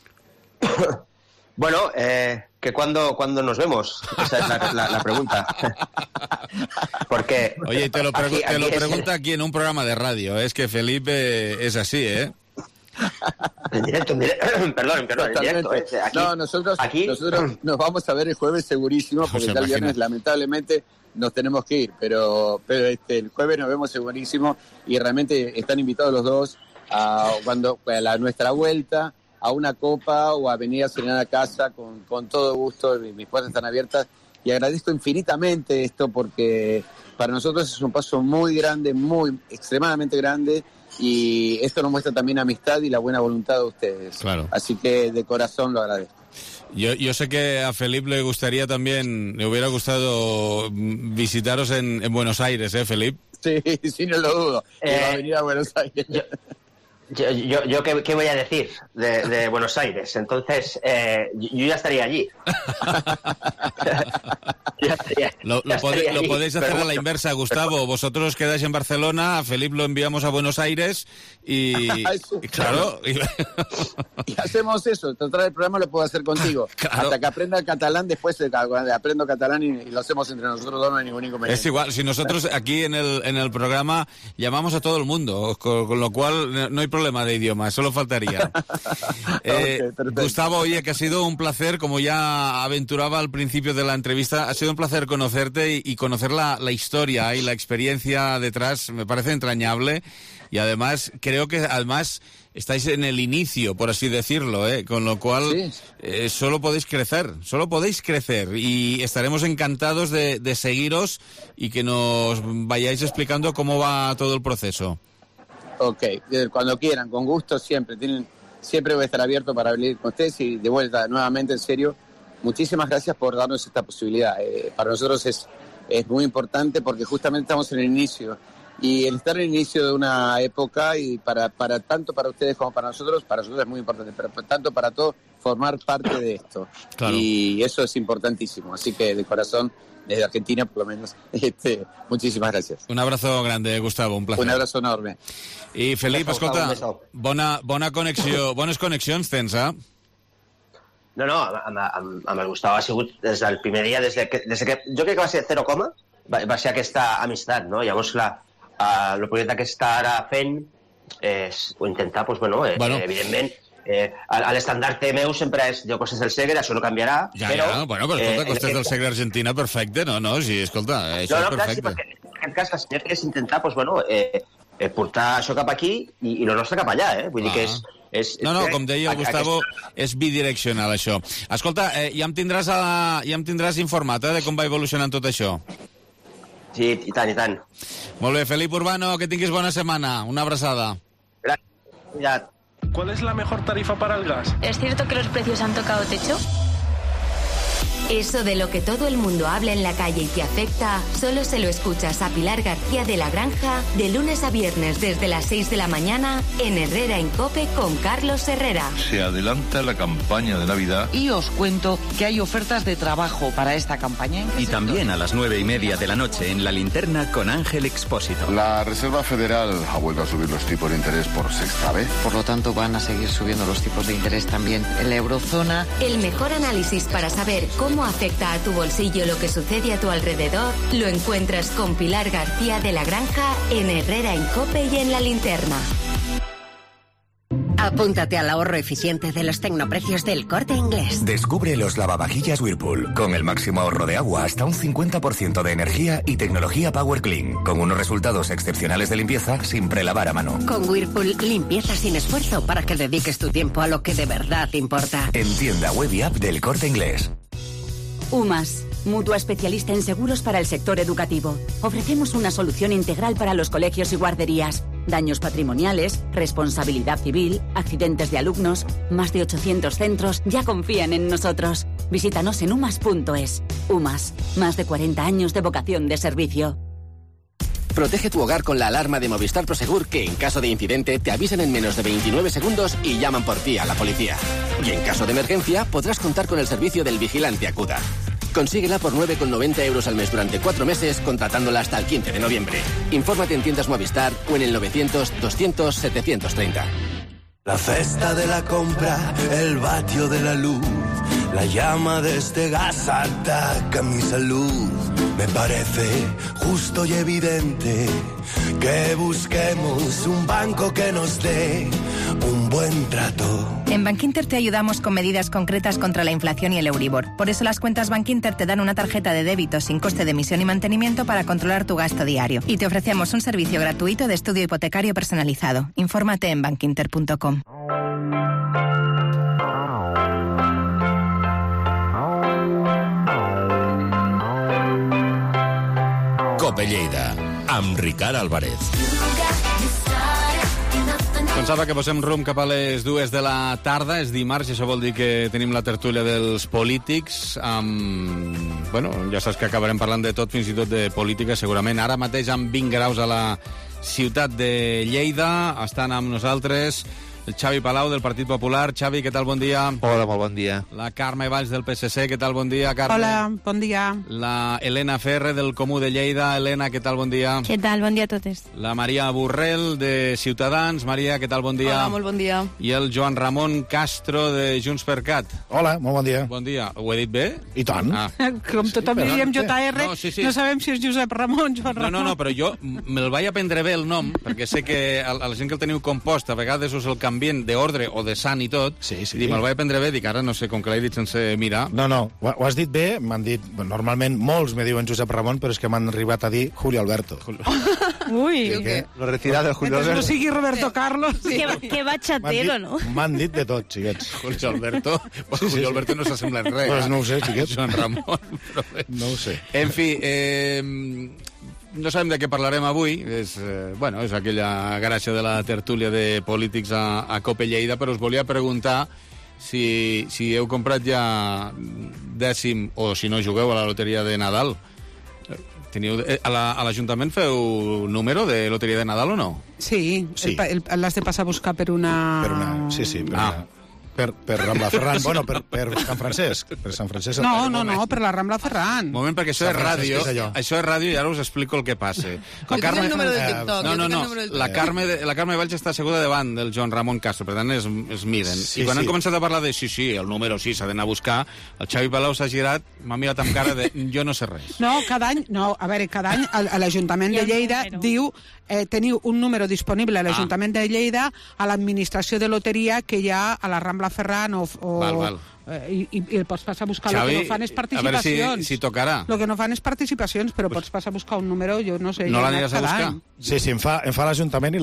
Bueno, que cuando nos vemos, esa es la pregunta. Porque
oye, te lo pregunta aquí en un programa de radio, es que Felipe es así, ¿eh?
En directo, perdón, en directo.
Aquí, no, nosotros nos vamos a ver el jueves segurísimo, porque ya el viernes lamentablemente nos tenemos que ir, pero el jueves nos vemos segurísimo y realmente están invitados los dos a nuestra vuelta, a una copa o a venir a cenar a casa con todo gusto. Mis puertas están abiertas y agradezco infinitamente esto porque para nosotros es un paso muy grande, extremadamente grande, y esto nos muestra también amistad y la buena voluntad de ustedes.
Claro.
Así que de corazón lo agradezco.
Yo sé que a Felip le hubiera gustado visitaros en Buenos Aires, ¿eh, Felip?
Sí, no lo dudo. Va a venir a Buenos Aires.
Yo ¿qué voy a decir de Buenos Aires? Entonces, yo ya estaría allí.
Lo podéis hacer a la inversa, Gustavo. Vosotros os quedáis en Barcelona, a Felip lo enviamos a Buenos Aires y claro.
Y hacemos eso. Total, el programa lo puedo hacer contigo. Claro. Hasta que aprenda el catalán, después aprendo catalán y lo hacemos entre nosotros dos, no hay ningún inconveniente.
Es igual, si nosotros aquí en el programa llamamos a todo el mundo, con lo cual no hay problema de idioma, solo faltaría. Gustavo, oye, que ha sido un placer, como ya aventuraba al principio de la entrevista, ha sido un placer conocerte y conocer la historia y la experiencia detrás, me parece entrañable, y además creo que estáis en el inicio, por así decirlo, con lo cual solo podéis crecer y estaremos encantados de seguiros y que nos vayáis explicando cómo va todo el proceso.
Ok, cuando quieran, con gusto, siempre voy a estar abierto para hablar con ustedes y de vuelta, nuevamente, en serio, muchísimas gracias por darnos esta posibilidad. Para nosotros es muy importante porque justamente estamos en el inicio y el estar en el inicio de una época y para tanto para ustedes como para nosotros es muy importante, pero tanto para todos formar parte de esto. Claro. Y eso es importantísimo, así que de corazón, desde Argentina por lo menos, muchísimas gracias.
Un abrazo grande, Gustavo, un placer.
Un abrazo enorme.
I Felip, escolta, bona connexió, bones connexions tens, eh?
No, amb el Gustavo ha sigut des del primer dia, des que jo crec que va ser 0, va ser aquesta amistat, no? Llavors, clar, el projecte que està ara fent és intentar, doncs, evidentment, l'estandarte meu sempre és jo Costes del Segre, això no canviarà, però
escolta, Costes del Segre Argentina, perfecte, no, sí, escolta, això és perfecte.
Clar, sí, perquè en aquest cas la senyora és intentar, portar això cap aquí i el nostre cap allà, vull dir que és...
No, com deia el Gustavo, és bidireccional, això. Escolta, ja em tindràs informat de com va evolucionant tot això.
Sí, i tant.
Molt bé, Felip Urbano, que tinguis bona setmana. Una abraçada.
Gràcies.
¿Cuál es la mejor tarifa para el gas?
¿Es cierto que los precios han tocado techo?
Eso de lo que todo el mundo habla en la calle y te afecta, solo se lo escuchas a Pilar García de la Granja de lunes a viernes desde las 6 de la mañana en Herrera en COPE con Carlos Herrera.
Se adelanta la campaña de Navidad.
Y os cuento que hay ofertas de trabajo para esta campaña.
Y también a las 9:30 de la noche en La Linterna con Ángel Expósito.
La Reserva Federal ha vuelto a subir los tipos de interés por sexta vez.
Por lo tanto, van a seguir subiendo los tipos de interés también en la eurozona.
El mejor análisis para saber cómo afecta a tu bolsillo lo que sucede a tu alrededor lo encuentras con Pilar García de la Granja en Herrera en COPE y en La Linterna.
Apúntate al ahorro eficiente de los tecnoprecios del Corte Inglés.
Descubre los lavavajillas Whirlpool, con el máximo ahorro de agua hasta un 50% de energía y tecnología Power Clean, con unos resultados excepcionales de limpieza sin prelavar a mano.
Con Whirlpool, limpieza sin esfuerzo para que dediques tu tiempo a lo que de verdad importa.
En tienda web y app del Corte Inglés.
UMAS, mutua especialista en seguros para el sector educativo. Ofrecemos una solución integral para los colegios y guarderías. Daños patrimoniales, responsabilidad civil, accidentes de alumnos. Más de 800 centros ya confían en nosotros. Visítanos en umas.es. UMAS, más de 40 años de vocación de servicio.
Protege tu hogar con la alarma de Movistar Prosegur, que en caso de incidente te avisan en menos de 29 segundos y llaman por ti a la policía. Y en caso de emergencia podrás contar con el servicio del Vigilante Acuda. Consíguela por 9,90 euros al mes durante 4 meses, contratándola hasta el 15 de noviembre. Infórmate en tiendas Movistar o en el 900-200-730.
La cesta de la compra, el vatio de la luz, la llama de este gas ataca mi salud. Me parece justo y evidente que busquemos un banco que nos dé un buen trato.
En Bankinter te ayudamos con medidas concretas contra la inflación y el Euribor. Por eso las cuentas Bankinter te dan una tarjeta de débito sin coste de emisión y mantenimiento para controlar tu gasto diario. Y te ofrecemos un servicio gratuito de estudio hipotecario personalizado. Infórmate en bankinter.com.
Cope Lleida, amb Ricard Álvarez.
Pensava que posem rumb cap a les 2 de la tarda, és dimarts, i això vol dir que tenim la tertúlia dels polítics. Bueno, ja saps que acabarem parlant de tot, fins i tot de política, segurament. Ara mateix amb 20 graus a la ciutat de Lleida. Estan amb nosaltres el Xavi Palau, del Partit Popular. Xavi, què tal? Bon dia.
Hola, molt bon dia.
La Carme Valls, del PSC. Què tal? Bon dia, Carme.
Hola, bon dia.
La Helena Ferre, del Comú de Lleida. Helena, què tal? Bon dia.
Què tal? Bon dia a totes.
La Maria Borrell, de Ciutadans. Maria, què tal? Bon dia.
Hola, molt bon dia.
I el Joan Ramon Castro, de Junts per Cat.
Hola, molt bon dia.
Bon dia. Ho he dit bé?
I tant.
Com tothom diem JR, no sabem si és Josep Ramon, Joan Ramon.
No, però jo me'l vaig aprendre bé el nom, perquè sé que a la gent que el teniu compost, a vegades us el canvien d'ordre o de sant i tot, i me'l vaig aprendre bé, dic, ara no sé, com que l'he dit sense mirar.
No, ho has dit bé, m'han dit, normalment molts me diuen Josep Ramon, però és que m'han arribat a dir Julio Alberto.
Ui.
Lo retirado de Julio Alberto.
No sigui Roberto Carlos.
Que bachatero, no?
M'han dit de tot, xiquets.
Julio Alberto? Julio Alberto no s'assembla en res.
Pues no ho sé, xiquets.
Joan Ramon.
No ho sé.
En fi, no sabem de què parlarem avui, és aquella gràcia de la tertúlia de polítics a Cope Lleida, però us volia preguntar si heu comprat ja dècim, o si no jugueu a la loteria de Nadal. A l'Ajuntament feu número de loteria de Nadal o no?
Sí. L'has de passar a buscar per una...
Sí, per Rambla Ferran, bueno, per Sant Francesc. Per Sant Francesc.
No, per la Rambla Ferran.
Un moment, perquè això és ràdio. Això és ràdio i ara us explico el que passa.
Com és el número de TikTok?
No. La Carme Valls està asseguda davant del Joan Ramon Castro, per tant es miren. I quan han començat a parlar de sí, el número sí, s'ha d'anar a buscar, el Xavi Palau s'ha girat, m'ha mirat amb cara de jo no sé res.
Cada any l'Ajuntament de Lleida diu teniu un número disponible a l'Ajuntament de Lleida a l'administració de loteria que hi ha a la Rambla Ferran i el pots passar a buscar.
Xavi,
el que no fan és participacions.
A veure si tocarà.
El que no fan és participacions, però pots passar a buscar un número, jo no sé.
No l'aniràs a buscar?
Sí, em fa l'Ajuntament i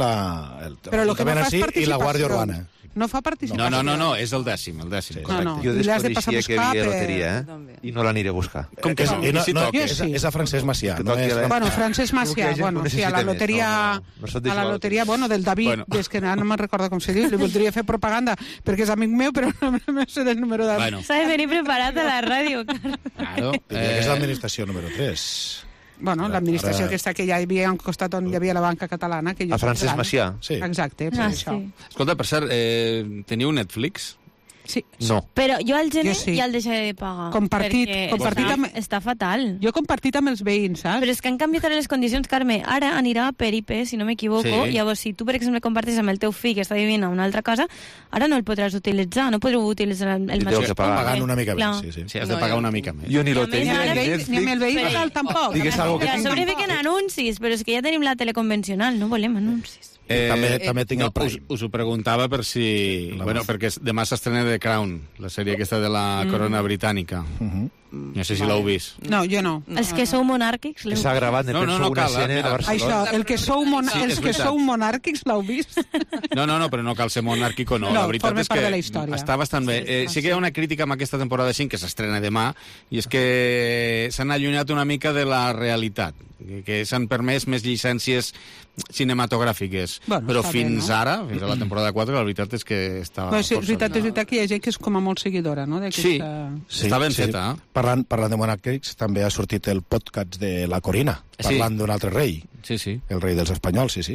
la Guàrdia Urbana.
No fa participació.
No, és el dècim.
Jo desconeixia que hi havia loteria, i no l'aniré a buscar.
Com que
és a Francesc Macià.
Bueno, Francesc Macià, a la loteria, del David, és que no me'n recordo com se diu, li voldria fer propaganda, perquè és amic meu, però no sé del número de...
S'ha de venir preparat a la ràdio.
Claro. És l'administració número 3.
Bueno, l'administració aquesta que ja hi havia al costat on hi havia la banca catalana.
A Francesc Macià?
Sí. Exacte, per això.
Escolta, per cert, teniu Netflix?
Sí.
No.
Però jo al gener ja el deixaré de pagar.
Compartit
està fatal.
Jo he compartit amb els veïns, saps?
Però és que han canviat les condicions, Carme. Ara anirà per IP, si no m'equivoco. Llavors, si tu, per exemple, compartis amb el teu fill que està vivint a una altra casa, ara no el podràs utilitzar, no podreu utilitzar el mateix.
Pagant una mica més, sí.
Sí, has de pagar una mica més.
Jo ni loteria,
ni amb el veí local tampoc.
I a sobre fiquen anuncis, però és que ja tenim la tele convencional, no volem anuncis.
També tinc el Prime.
Us ho preguntava per si... Bueno, perquè demà s'estrena The Crown, la sèrie aquesta de la corona britànica. No sé si l'heu vist.
No, jo no.
Els que sou monàrquics...
Que s'ha gravat, ne penso, una escena a Barcelona.
Això, els que sou monàrquics l'heu vist?
No, però no cal ser monàrquic o no. La veritat és que està bastant bé. Sí que hi ha una crítica amb aquesta temporada 5 que s'estrena demà, i és que s'han allunyat una mica de la realitat, que s'han permès més llicències cinematogràfiques, però fins ara, fins a la temporada 4, la veritat és que està...
És veritat que hi ha gent que és com a molt seguidora, no?
Sí, està ben feta.
Parlant de monàrquics, també ha sortit el podcast de la Corina, parlant d'un altre rei.
Sí.
El rei dels espanyols, sí.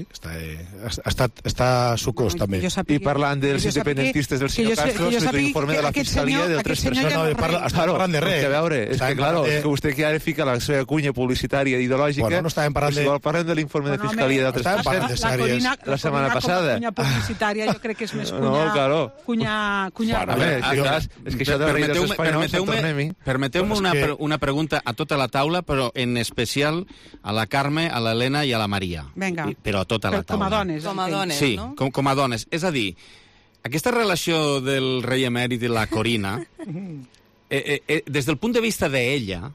Està sucós, també.
I parlant dels independentistes del senyor Castro, és l'informe de la Fiscalia de 3 persones.
Està parlant de res.
A veure, és que vostè que ara fica la seva cunya publicitària ideològica...
Bueno, no estàvem parlant
de... Parlem de l'informe de Fiscalia de 3 persones la setmana passada.
La cunya publicitària jo crec que és més cunya...
És que això del rei dels espanyols, tornem-hi.
Permeteu-me una pregunta a tota la taula, però en especial a la Carme, a l'Helena i a la Maria.
Vinga.
Però a tota la taula.
Com a dones.
Sí, com a dones. És a dir, aquesta relació del rei emèrit i la Corina, des del punt de vista d'ella,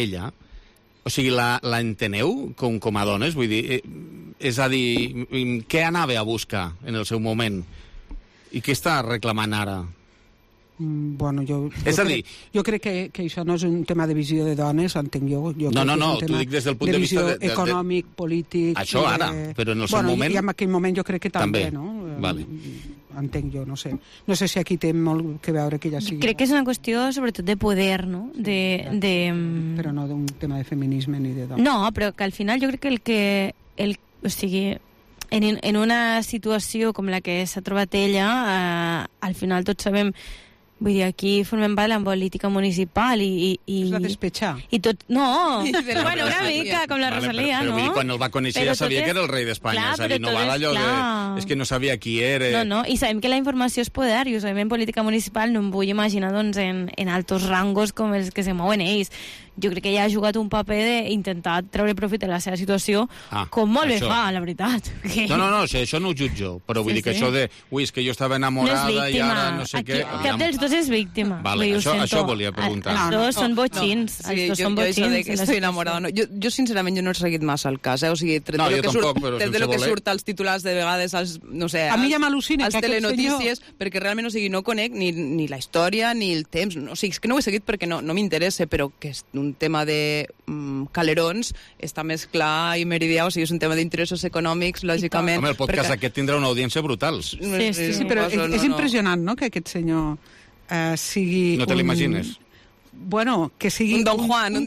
o sigui, la enteneu com a dones? Vull dir, és a dir, què anava a buscar en el seu moment? I què està reclamant ara?
Bueno, jo crec que això no és un tema de visió de dones, entenc jo.
No, t'ho dic des del punt de vista
econòmic, polític...
Això ara, però en el seu moment...
I en aquell moment jo crec que també, no?
Vale.
Entenc jo, no sé. No sé si aquí té molt que veure que ella sigui...
Crec que és una qüestió, sobretot, de poder, no?
Però no d'un tema de feminisme ni de dones.
No, però que al final jo crec que o sigui, en una situació com la que s'ha trobat ella, al final tots sabem... Vull dir, aquí formem part de la política municipal i...
És la despetxar.
I tot... No! Bueno, una mica, com la Rosalia,
no? Però vull dir, quan el va conèixer ja sabia que era el rei d'Espanya. És a dir, no val allò de... És que no sabia qui era...
No, i sabem que la informació és poder, i ho sabem en política municipal, no em vull imaginar, doncs, en altos rangos com els que se mouen ells. Jo crec que ella ha jugat un paper d'intentar treure profit de la seva situació, com molt bé fa, la veritat.
No, això no ho jutjo, però vull dir que això de... Ui, és que jo estava enamorada i ara no sé què...
Cap dels dos és víctima.
Vale, això volia preguntar.
Els dos són botxins. Els dos són botxins.
Jo que estoy enamorada. Jo, sincerament, jo no he seguit massa el cas, O sigui, tret de lo que surt als titulars de vegades, no sé,
a mi ja m'al·lucina
als telenotícies, perquè realment, o sigui, no conec ni la història ni el temps. O sigui, és que no ho he seguit perquè no m'interessa, però que és un tema de calerons està més clar i meridià, o sigui, és un tema d'interessos econòmics, lògicament.
Home, el podcast aquest tindrà una audiència brutal.
Sí, però és impressionant, no?, que aquest senyor sigui...
No te l'imagines?
Bueno, que sigui...
Un Don Juan,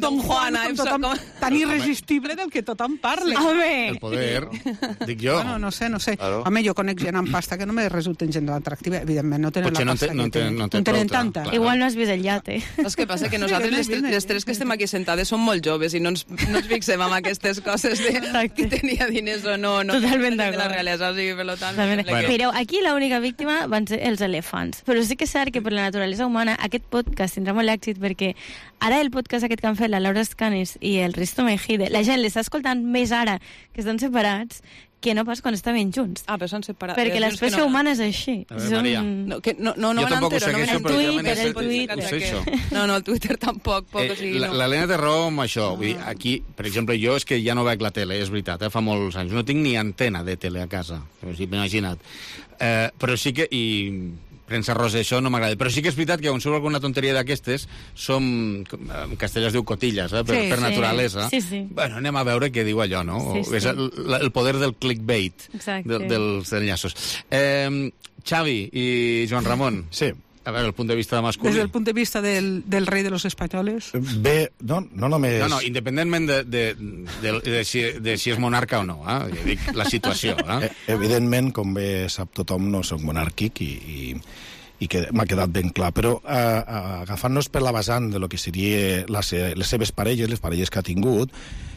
tan irresistible del que tothom parla.
El poder, dic jo.
Bueno, no sé. Claro. Home, jo conec gent amb pasta que no me resulten gent atractiva. Evidentment, no tenen la pasta
no tenen tanta.
Claro. Igual no has vist el llate.
És que passa que nosaltres, les tres que estem aquí sentades, som molt joves i no ens fixem en aquestes coses de qui tenia diners o no.
Totalment d'acord.
De la realesa, o sigui, per tant...
Però aquí l'única víctima van ser els elefants. Però sí que és cert que per la naturalesa humana aquest podcast tindrà molt èxit perquè ara el podcast aquest que han fet la Laura Escanes i el Risto Mejide, la gent l'està escoltant més ara que estan separats que no pas quan estaven junts.
Però són separats.
Perquè l'espècie humana és així.
Maria.
No
m'entero.
El
Twitter.
No, el Twitter tampoc.
L'Helena té raó amb això. Vull dir, aquí, per exemple, jo és que ja no veig la tele, és veritat, fa molts anys. No tinc ni antena de tele a casa, imagina't. Però sí que... premsa rosa, això no m'agrada. Però sí que és veritat que quan surt alguna tonteria d'aquestes som, en castellà es diu cotilles, per naturalesa.
Sí.
Bueno, anem a veure què diu allò, no? És el poder del clickbait, dels enllaços. Xavi i Joan Ramon.
Sí.
A veure, el punt de vista masculí.
Des del punt de vista del rei de los espanyoles.
Bé, no només...
No, independentment de si és monarca o no, dic la situació.
Evidentment, com bé sap tothom, no soc monàrquic i que m'ha quedat ben clar, però agafant-nos per la vessant de lo que seria les seves parelles, les parelles que ha tingut,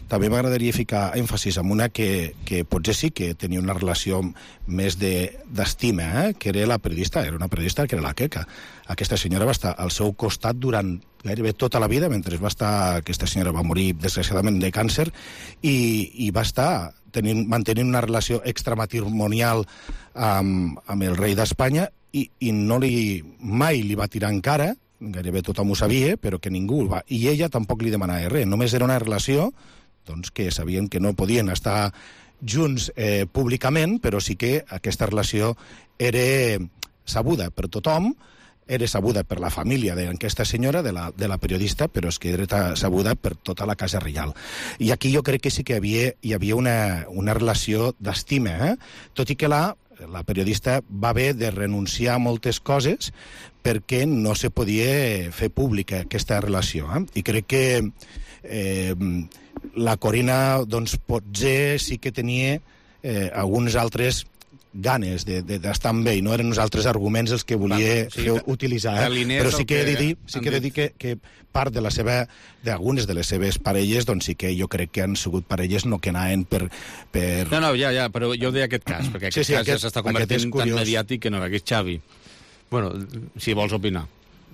també m'agradaria ficar èmfasis en una que potser sí que tenia una relació més d'estima, que era la periodista, era una periodista que era la Queca. Aquesta senyora va estar al seu costat durant gairebé tota la vida, mentre va estar... Aquesta senyora va morir, desgraciadament, de càncer, i va estar mantenint una relació extramatrimonial amb el rei d'Espanya, i mai li va tirar en cara, gairebé tothom ho sabia, però que ningú va... I ella tampoc li demanava res, només era una relació doncs, que sabien que no podien estar junts públicament, però sí que aquesta relació era sabuda per tothom, era sabuda per la família d'aquesta senyora, de la periodista, però és que era sabuda per tota la casa reial. I aquí jo crec que sí que hi havia una relació d'estima, tot i que la periodista va haver de renunciar a moltes coses perquè no se podia fer pública aquesta relació. I crec que la Corina, doncs, potser sí que tenia alguns altres ganes d'estar amb ell, no eren els altres arguments els que volia utilitzar, però sí que he de dir que part d'algunes de les seves parelles, doncs sí que jo crec que han sigut parelles no que anaven per...
No, ja, però jo ho deia aquest cas, perquè aquest cas ja s'està convertint tan mediàtic que no, aquest Xavi. Bueno, si vols opinar.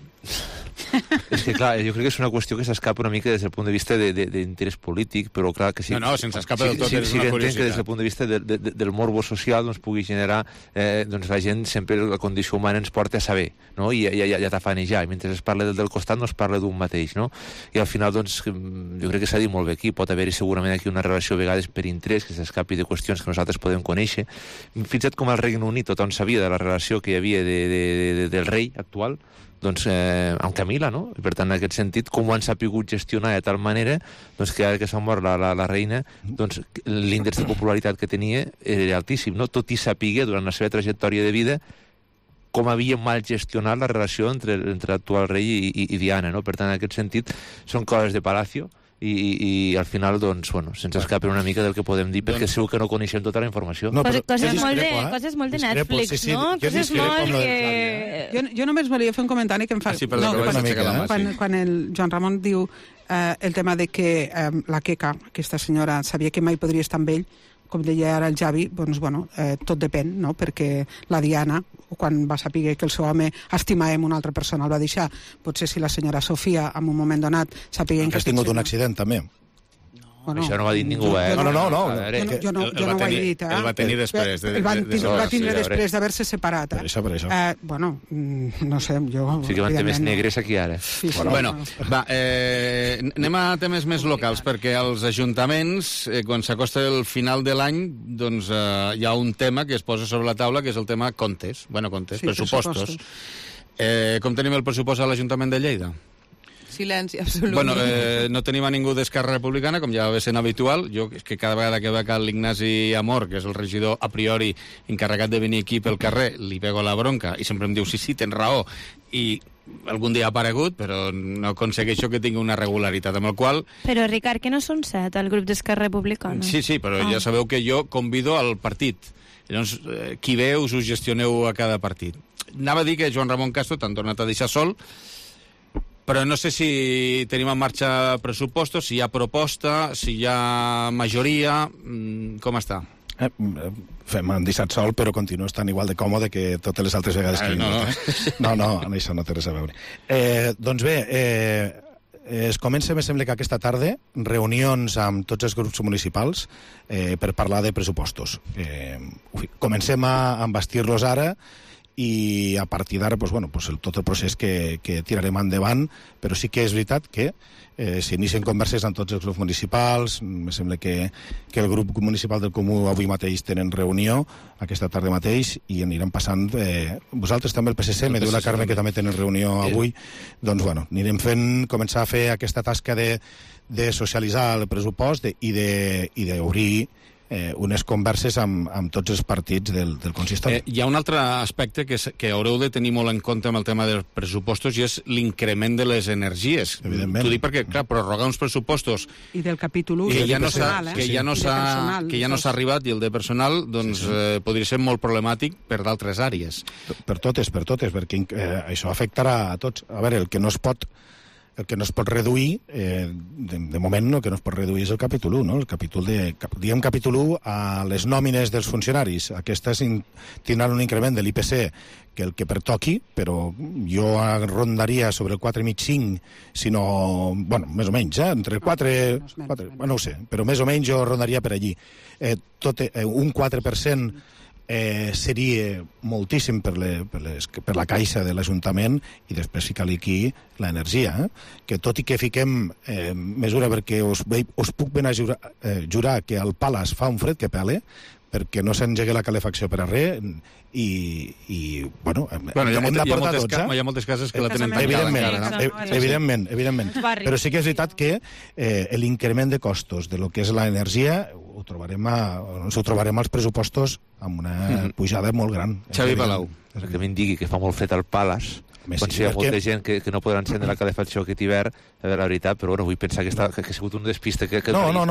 És que, clar, jo crec que és una qüestió que s'escapa una mica des del punt de vista d'interès polític, però, clar, que sí...
No, sense escapa del tot, és una curiositat.
Que des del punt de vista del morbo social doncs, pugui generar... doncs la gent sempre, la condició humana ens porta a saber, no? I ja tafanejar. I mentre es parla del costat no es parla d'un mateix, no? I al final, doncs, jo crec que s'ha dit molt bé aquí. Pot haver-hi segurament aquí una relació a vegades per interès que s'escapi de qüestions que nosaltres podem conèixer. Fins i tot com al Regne Unit tothom sabia de la relació que hi havia del rei actual, doncs, amb Camila, no? I per tant, en aquest sentit, com ho han sapigut gestionar de tal manera doncs, que ara que s'ha mort la reina, doncs, l'índex de popularitat que tenia era altíssim, no? Tot i saber durant la seva trajectòria de vida com havia mal gestionat la relació entre l'actual rei i Diana, no? Per tant, en aquest sentit, són coses de Palacio, i al final, doncs, bueno, se'ns escapa una mica del que podem dir, perquè segur que no coneixem tota la informació.
No, coses molt de Netflix, no? Coses molt que...
Jo només volia fer un comentari que em fa... Quan el Joan Ramon diu el tema de que la Queca, aquesta senyora, sabia que mai podria estar amb ell, com deia ara el Xavi, doncs, bueno, tot depèn, no? Perquè la Diana, quan va saber que el seu home estimava una altra persona, el va deixar. Potser si la senyora Sofia, en un moment donat, sapiguent
que... Has tingut un accident, també.
Això no va dir ningú,
No. Jo no ho he dit,
El va tenir després.
El va tindre després d'haver-se separat.
Per això.
Bueno, no sé, jo...
Sí que van temes negres aquí ara.
Bueno, va, anem a temes més locals, perquè als ajuntaments, quan s'acosta el final de l'any, doncs hi ha un tema que es posa sobre la taula, que és el tema comptes, pressupostos. Com tenim el pressupost a l'Ajuntament de Lleida?
Silenci absolut.
Bueno, no tenim a ningú d'Esquerra Republicana, com ja va sent habitual. Jo, és que cada vegada que veig l'Ignasi Amor, que és el regidor a priori encarregat de venir aquí pel carrer, li pego la bronca i sempre em diu, sí, tens raó, i algun dia ha aparegut, però no aconsegueixo que tingui una regularitat, amb el qual...
Però, Ricard, que no són 7 al grup d'Esquerra Republicana?
Sí, però ja sabeu que jo convido al partit. Llavors, qui ve us ho gestioneu a cada partit. Anava a dir que Joan Ramon Castro t'han tornat a deixar sol, però no sé si tenim en marxa pressupostos, si hi ha proposta, si hi ha majoria, com està?
M'han deixat sol, però continuo estant igual de còmode que totes les altres vegades que he vingut. No, amb això no té res a veure. Doncs bé, es comença, me sembla que aquesta tarda, reunions amb tots els grups municipals per parlar de pressupostos. Comencem a embastir-los ara, i a partir d'ara tot el procés que tirarem endavant, però sí que és veritat que s'inicien converses amb tots els grups municipals. Me sembla que el grup municipal del Comú avui mateix tenen reunió, aquesta tarda mateix, i anirem passant... vosaltres també, el PSC, me diu la Carme que també tenen reunió avui. Doncs, anirem començar a fer aquesta tasca de socialitzar el pressupost i d'obrir unes converses amb tots els partits del consistori.
Hi ha un altre aspecte que haureu de tenir molt en compte amb el tema dels pressupostos, i és l'increment de les energies.
Evidentment.
T'ho dic perquè, clar, prorrogar uns pressupostos...
I del capítol 1,
que ja no s'ha arribat, i el de personal, doncs, podria ser molt problemàtic per d'altres àrees.
Per totes, perquè això afectarà a tots. A veure, el que no es pot el que no es pot reduir, de moment el que no es pot reduir és el capítol 1, no? El capítol 1 a les nòmines dels funcionaris. Aquestes tindran un increment de l'IPC que el que pertoqui, però jo rondaria sobre el 4,5, sinó, bueno, més o menys, entre 4, no ho sé, però més o menys jo rondaria per allí. Un 4% seria moltíssim per la caixa de l'Ajuntament, i després ficar aquí l'energia, que tot i que fiquem mesura, perquè us puc ben jurar que al Palace fa un fred que pele, perquè no s'engegui la calefacció per a res, i bueno, hem d'aportar tots.
Hi ha moltes cases que la tenen tancada.
Evidentment. Però sí que és veritat que l'increment de costos de lo que és l'energia ho trobarem als pressupostos amb una pujada molt gran.
Xavi Palau.
Que em digui que fa molt fred al Palace, quan hi ha molta gent que no podrà encendre la calefacció aquest hivern, la veritat, però bueno, vull pensar que ha sigut un despiste que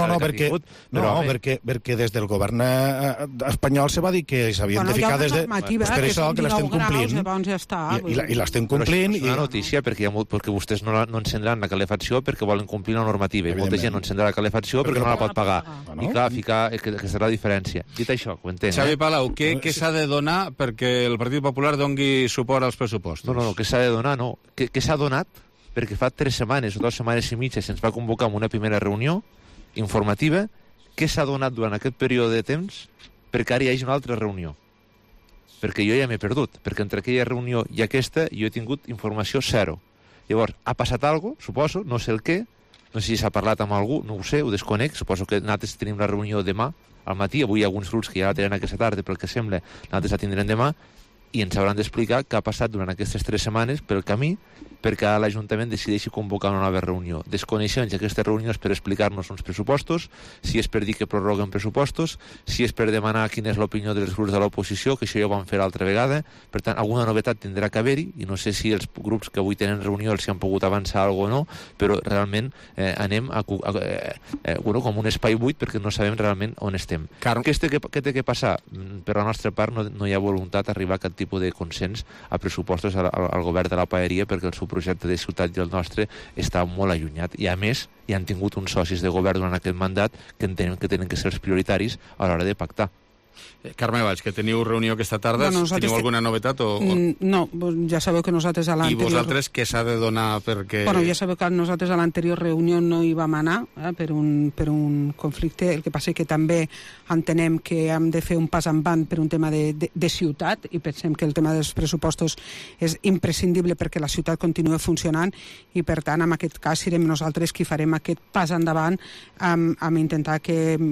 perquè des del govern espanyol se va dir que s'havien de ficar des de... Per això que l'estem complint. I l'estem complint. És una notícia, perquè vostès no encendran la calefacció perquè volen complir la normativa, i molta gent no encendrà la calefacció perquè no la pot pagar. I clar, aquesta és la diferència. Dit això, ho entenc.
Xavi Palau, què s'ha de donar perquè el Partit Popular doni suport als pressupostos?
No, què s'ha de donar, no. Què s'ha donat? Perquè fa 3 setmanes o 2 setmanes i mitja se'ns va convocar en una primera reunió informativa. Què s'ha donat durant aquest període de temps perquè ara hi hagi una altra reunió? Perquè jo ja m'he perdut, perquè entre aquella reunió i aquesta jo he tingut informació zero. Llavors, ha passat alguna cosa, suposo, no sé el què, no sé si s'ha parlat amb algú, no ho sé, ho desconec, suposo que nosaltres tenim la reunió demà al matí, avui hi ha alguns grups que ja la tenen aquesta tarda, pel que sembla, nosaltres la tindrem demà, i ens hauran d'explicar què ha passat durant aquestes 3 setmanes pel camí perquè l'Ajuntament decideixi convocar una nova reunió. Desconeixem aquesta reunió és per explicar-nos uns pressupostos, si és per dir que prorroguen pressupostos, si és per demanar quina és l'opinió dels grups de l'oposició, que això ja ho vam fer l'altra vegada. Per tant, alguna novetat tindrà que haver-hi, i no sé si els grups que avui tenen reunió els han pogut avançar alguna cosa o no, però realment anem com un espai buit perquè no sabem realment on estem. Què té que passar? Per la nostra part no hi ha voluntat d'arribar a aquest tipus de consens a pressupostos al govern de la paeria, perquè el seu projecte de ciutat i el nostre està molt allunyat, i a més hi han tingut uns socis de govern durant aquest mandat que entenem que tenen que ser els prioritaris a l'hora de pactar.
Carme Valls, que teniu reunió aquesta tarda, teniu alguna novetat?
No, ja sabeu que nosaltres a l'anterior...
I vosaltres què s'ha de donar perquè...
Bueno, ja sabeu que nosaltres a l'anterior reunió no hi vam anar per un conflicte. El que passa que també entenem que hem de fer un pas endavant per un tema de ciutat, i pensem que el tema dels pressupostos és imprescindible perquè la ciutat continua funcionant, i per tant en aquest cas serem nosaltres qui farem aquest pas endavant amb intentar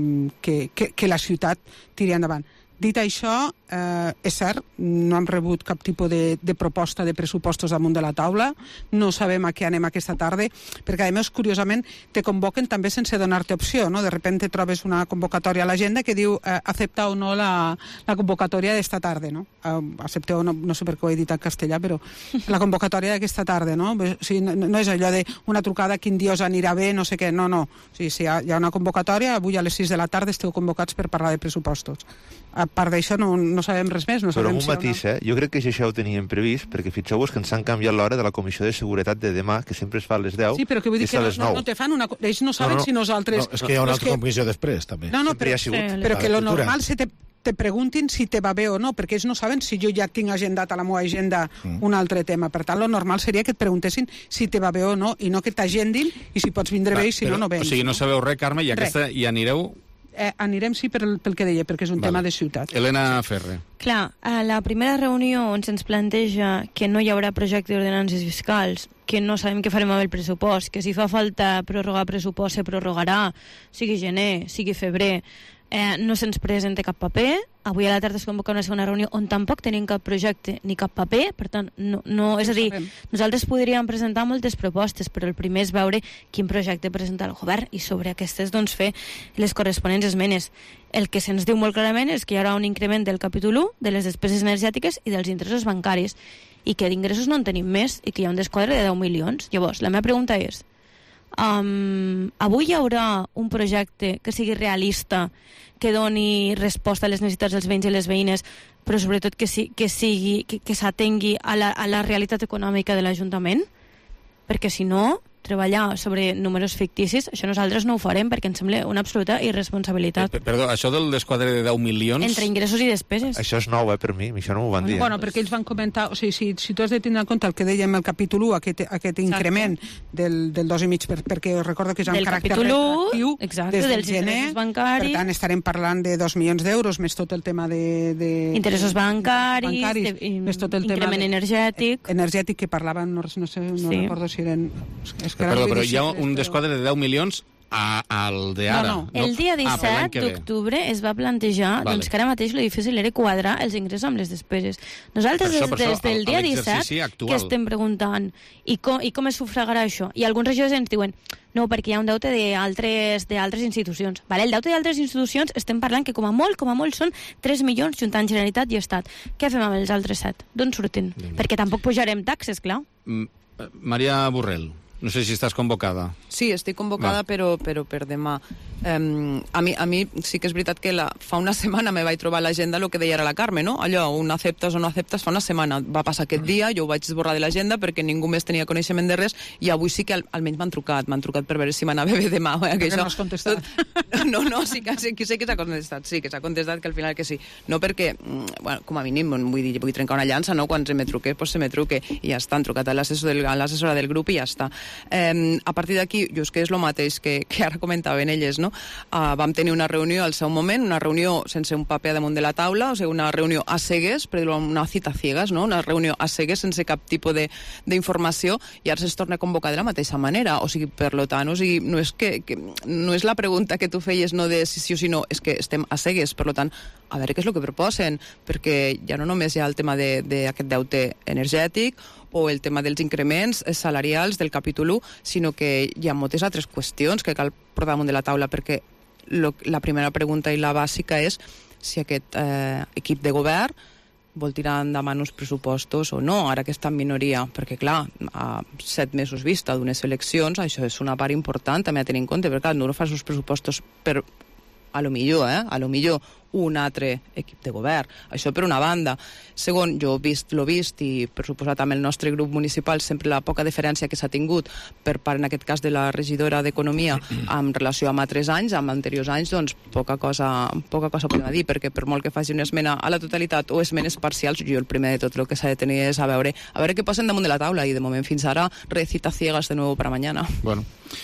que la ciutat tiri endavant. Dit això, és cert, no hem rebut cap tipus de proposta de pressupostos damunt de la taula, no sabem a què anem aquesta tarda, perquè a més, curiosament, te convoquen també sense donar-te opció, no? De repente trobes una convocatòria a l'agenda que diu accepta o no la convocatòria d'esta tarda, no? Accepteu o no sé per què ho he dit en castellà, però la convocatòria d'aquesta tarda, no? O sigui, no és allò d'una trucada, quin dia us anirà bé, no sé què, no. O sigui, si hi ha una convocatòria, avui a les 6 de la tarda esteu convocats per parlar de pressupostos. A part d'això no sabem res més.
Però un matís, jo crec que això ho teníem previst, perquè fixeu-vos que ens han canviat l'hora de la Comissió de Seguretat de demà, que sempre es fa a les 10,
sí, però que vull dir que no te fan una... Ells no saben si nosaltres...
No, és que hi ha una altra comissió després, també.
No, però que lo normal se te preguntin si te va bé o no, perquè ells no saben si jo ja tinc agendat a la meva agenda un altre tema. Per tant, lo normal seria que et preguntessin si te va bé o no, i no que t'agendin, i si pots vindre bé i si no vens.
O sigui, no sabeu res, Carme, i aquesta hi anireu...
Anirem sí pel que deia, perquè és un tema de ciutat.
Helena Ferrer.
Clar, a la primera reunió on se'ns planteja que no hi haurà projecte d'ordenances fiscals, que no sabem què farem amb el pressupost, que si fa falta prorrogar pressupost se prorrogarà, sigui gener, sigui febrer, no se'ns presenta cap paper. Avui a la tarda es convoca una segona reunió on tampoc tenim cap projecte ni cap paper, per tant, és a dir, nosaltres podríem presentar moltes propostes, però el primer és veure quin projecte presenta el govern i sobre aquestes doncs fer les corresponents esmenes. El que se'ns diu molt clarament és que hi haurà un increment del capítol 1, de les despeses energètiques i dels interessos bancaris, i que d'ingressos no en tenim més i que hi ha un desquadre de 10 milions. Llavors, la meva pregunta és, avui hi haurà un projecte que sigui realista, que doni resposta a les necessitats dels veïns i les veïnes, però sobretot que s'atengui a la realitat econòmica de l'Ajuntament? Perquè si no, treballar sobre números ficticis, això nosaltres no ho farem perquè ens sembla una absoluta irresponsabilitat.
Perdó, això del desquadre de 10 milions...
Entre ingressos i despeses.
Això és nou, per mi, això no m'ho van dir.
Bueno, perquè ells van comentar, o sigui, si tu has de tenir en compte el que dèiem el capítol 1, aquest increment del 2,5, perquè recordo que és amb caràcter retroactiu des del gener, per tant estarem parlant de 2 milions d'euros, més tot el tema de
interessos bancaris,
més tot el
increment energètic
que parlaven, no recordo si eren...
Perdó, però hi ha un desquadre de 10 milions al d'ara.
No. El dia 17 d'octubre es va plantejar doncs, que ara mateix lo difícil era quadrar els ingressos amb les despeses. Nosaltres des del dia 17 que estem preguntant i com es sufragarà això? I alguns regidors ens diuen no, perquè hi ha un deute d'altres institucions. Vale? El deute d'altres institucions estem parlant que com a molt són 3 milions juntant Generalitat i Estat. Què fem amb els altres 7? D'on surten? Perquè tampoc pujarem taxes, clar.
Maria Borrell, no sé si estàs convocada.
Sí, estic convocada, però per demà. A mi sí que és veritat que fa una setmana me vaig trobar a l'agenda el que deia ara la Carme, no? Allò, un acceptes o no acceptes, fa una setmana. Va passar aquest dia, jo ho vaig esborrar de l'agenda perquè ningú més tenia coneixement de res i avui sí que almenys m'han trucat per veure si m'anava bé demà.
Que no has contestat.
No, sí que s'ha contestat, que al final que sí. No perquè, bueno, com a mínim, vull trencar una llança, no? Quan se me truque, pues se me truque i ja està, han trucat a l'assessora del grup i ja està. A partir d'aquí, jo és que és el mateix que ara comentaven elles, no? Vam tenir una reunió al seu moment, una reunió sense un paper damunt de la taula, o sigui, una reunió a cegues, per dir-ho, una cita ciegas, no? Una reunió a cegues sense cap tipus d'informació i ara es torna a convocar de la mateixa manera, o sigui, per lo tant, o sigui, no és la pregunta que tu feies, no de si sí o si no, és que estem a cegues, per lo tant, a veure què és el que proposen, perquè ja no només hi ha el tema d'aquest deute energètic o el tema dels increments salarials del capítol 1, sinó que hi ha moltes altres qüestions que cal portar damunt de la taula, perquè la primera pregunta i la bàsica és si aquest equip de govern vol tirar endavant uns pressupostos o no, ara que està en minoria, perquè clar, a 7 mesos vista d'unes eleccions, això és una part important també a tenir en compte, perquè clar, no fas uns pressupostos per a lo millor un altre equip de govern. Això per una banda. Segon, jo l'he vist i per suposat amb el nostre grup municipal sempre la poca diferència que s'ha tingut per part, en aquest cas, de la regidora d'Economia en relació amb altres anys, amb anteriors anys, doncs poca cosa podem dir, perquè per molt que faci una esmena a la totalitat o esmenes parcials, jo el primer de tot el que s'ha de tenir és a veure què posen damunt de la taula i de moment fins ara recita ciegas de nou per a mañana.
Bueno,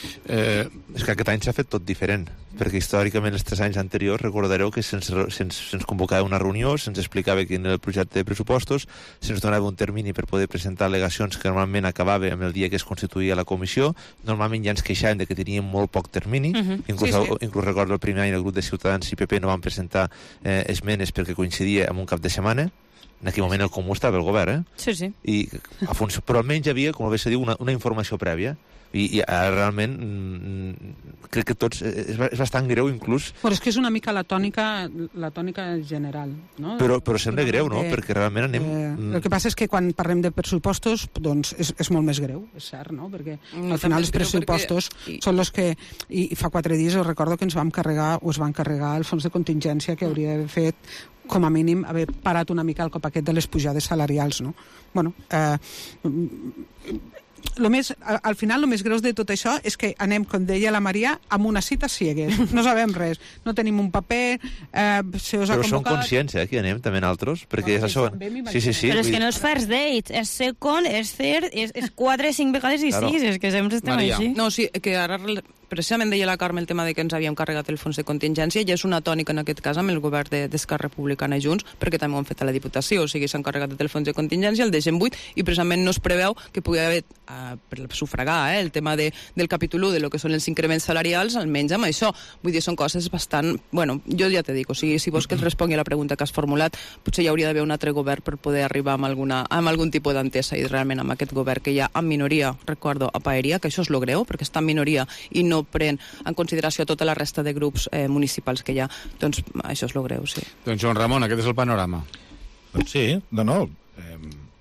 és que aquest any s'ha fet tot diferent, perquè històricament els 3 anys anteriors recordareu que se'ns convocava una reunió, se'ns explicava quin era el projecte de pressupostos, se'ns donava un termini per poder presentar al·legacions que normalment acabava amb el dia que es constituïa la comissió. Normalment ja ens queixàvem de que teníem molt poc termini, inclús recordo el primer any el grup de Ciutadans i PP no van presentar esmenes perquè coincidia amb un cap de setmana. En aquell moment el Comú estava el govern,
Sí.
Però almenys hi havia, com bé se diu, una informació prèvia. I ara realment crec que tots és bastant greu inclús.
Però és que és una mica la tònica general, no?
Però sembla greu, no? Perquè realment anem...
El que passa és que quan parlem de pressupostos doncs és molt més greu, és cert, no? Perquè al final els pressupostos són els que... I fa 4 dies us recordo que es van carregar el fons de contingència que hauria d'haver fet com a mínim haver parat una mica el cop aquest de les pujades salarials, no? Bueno, al final el més greu de tot això és que anem, com deia la Maria, amb una cita ciegues. No sabem res, no tenim un paper, se us ha convocat...
Però som conscients, que hi anem també nosaltres, perquè és això... Sí.
Però és que no és first date, és second, és third, és 4, 5 vegades i 6, és que sempre estem així.
No, sí, que ara precisament deia la Carme el tema de que ens havíem carregat el fons de contingència i és una tònica en aquest cas amb el govern d'Esquerra Republicana i Junts, perquè també ho han fet a la Diputació, o sigui, s'han carregat el fons de contingència, el deixen buit i precisament no es preveu que pugui haver per sufragar el tema del capítol 1 de lo que són els increments salarials, almenys amb això. Vull dir, són coses bastant... Bueno, jo ja te dic, o sigui, si vols que et respongui a la pregunta que has formulat, potser hi hauria d'haver un altre govern per poder arribar amb algun tipus d'entesa i realment amb aquest govern que hi ha en minoria, recordo, a Paeria, que això és lo greu, perquè està en minoria i no pren en consideració tota la resta de grups municipals que hi ha, doncs això és lo greu, sí.
Doncs Joan Ramon, aquest és el panorama.
Doncs sí, no.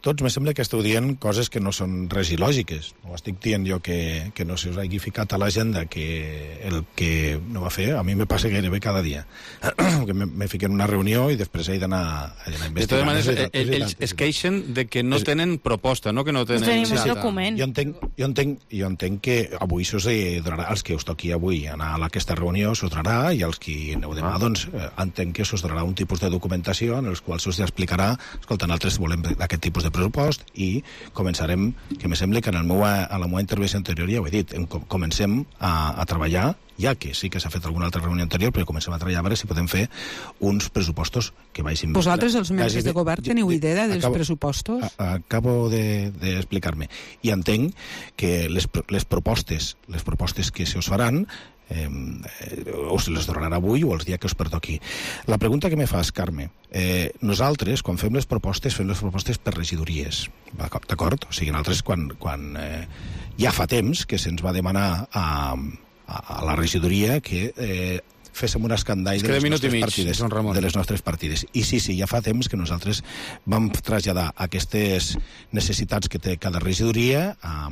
tots me sembla que esteu dient coses que no són res il·lògiques. No estic dient jo que no se us hagi ficat a l'agenda que el que no va fer, a mi me passa gairebé cada dia. Que me fiquen en una reunió i després he d'anar a investigar.
De totes maneres, ells es queixen de que no tenen proposta, no? Que no tenen...
tenim un document.
Jo entenc que avui s'us donarà, als que us toqui avui anar a aquesta reunió s'us donarà, i als que aneu demà, doncs, entenc que s'us donarà un tipus de documentació en els quals s'us explicarà, escolta, nosaltres volem aquest tipus de pressupost, i començarem, que me sembla que a la meva intervenció anterior ja ho he dit, comencem a treballar, ja que sí que s'ha fet alguna altra reunió anterior, però comencem a treballar a veure si podem fer uns pressupostos que vagin...
Vosaltres, els membres de govern, teniu idea dels pressupostos?
Acabo d'explicar-me. I entenc que les propostes que se us faran us les donarà avui o els dies que us pertoqui. La pregunta que me fas, Carme, nosaltres, quan fem les propostes per regidories, d'acord? O sigui, nosaltres, quan ja fa temps que se'ns va demanar a la regidoria que féssim un escandall de les nostres partides. I sí, ja fa temps que nosaltres vam traslladar aquestes necessitats que té cada regidoria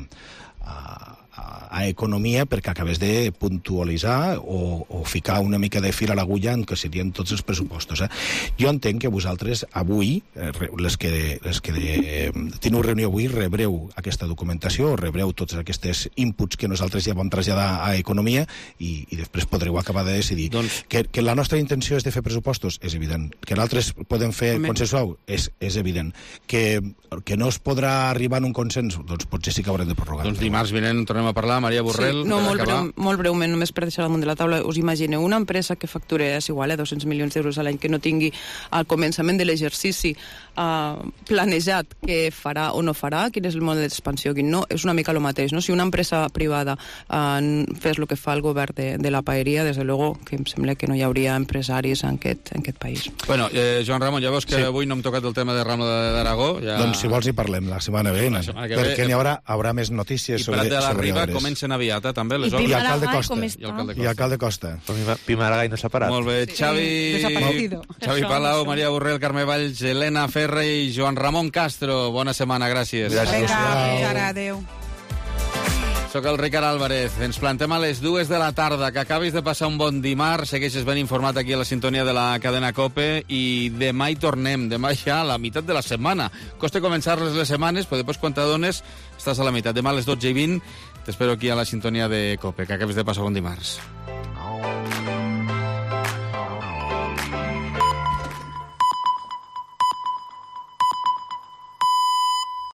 a Economia perquè acabés de puntualitzar o ficar una mica de fil a l'agulla en què serien tots els pressupostos. Jo entenc que vosaltres avui, les que teniu reunió avui, rebreu aquesta documentació, rebreu tots aquests inputs que nosaltres ja vam traslladar a Economia i després podreu acabar de decidir. Que la nostra intenció és de fer pressupostos, és evident. Que nosaltres podem fer consensuar, és evident. Que no es podrà arribar a un consens, doncs potser sí que haurem de prorrogar.
Doncs dimarts vinent tornem a parlar. Maria Borrell...
Sí, no, molt breument, només per deixar damunt de la taula. Us imagineu una empresa que facturés igual a 200 milions d'euros a l'any, que no tingui al començament de l'exercici planejat què farà o no farà, quin és el model d'expansió, quin no, és una mica el mateix, no? Si una empresa privada fes el que fa el govern de la paeria, des de luego que em sembla que no hi hauria empresaris en aquest país.
Bueno, Joan Ramon, ja veus que avui no hem tocat el tema de Rambla d'Aragó.
Doncs si vols hi parlem la setmana vinent, perquè n'hi haurà més notícies sobre
Prat de la Riba comencen aviat, també, les obres.
I Alcalde Costa.
Pi Maragall no s'ha parat.
Molt bé, Xavi Palau, Maria Borrell, Carme Valls, Helena Ferre i Joan Ramon Castro. Bona setmana, gràcies.
Adéu.
Soc el Ricard Álvarez. Ens plantem a les 2 de la tarda. Que acabis de passar un bon dimarts. Segueixes ben informat aquí a la sintonia de la cadena COPE. I demà hi tornem. Demà ja a la meitat de la setmana. Costa començar les setmanes, però després quan t'adones estàs a la meitat. Demà a les 12:20 t'espero aquí a la sintonia de COPE. Que acabis de passar bon dimarts.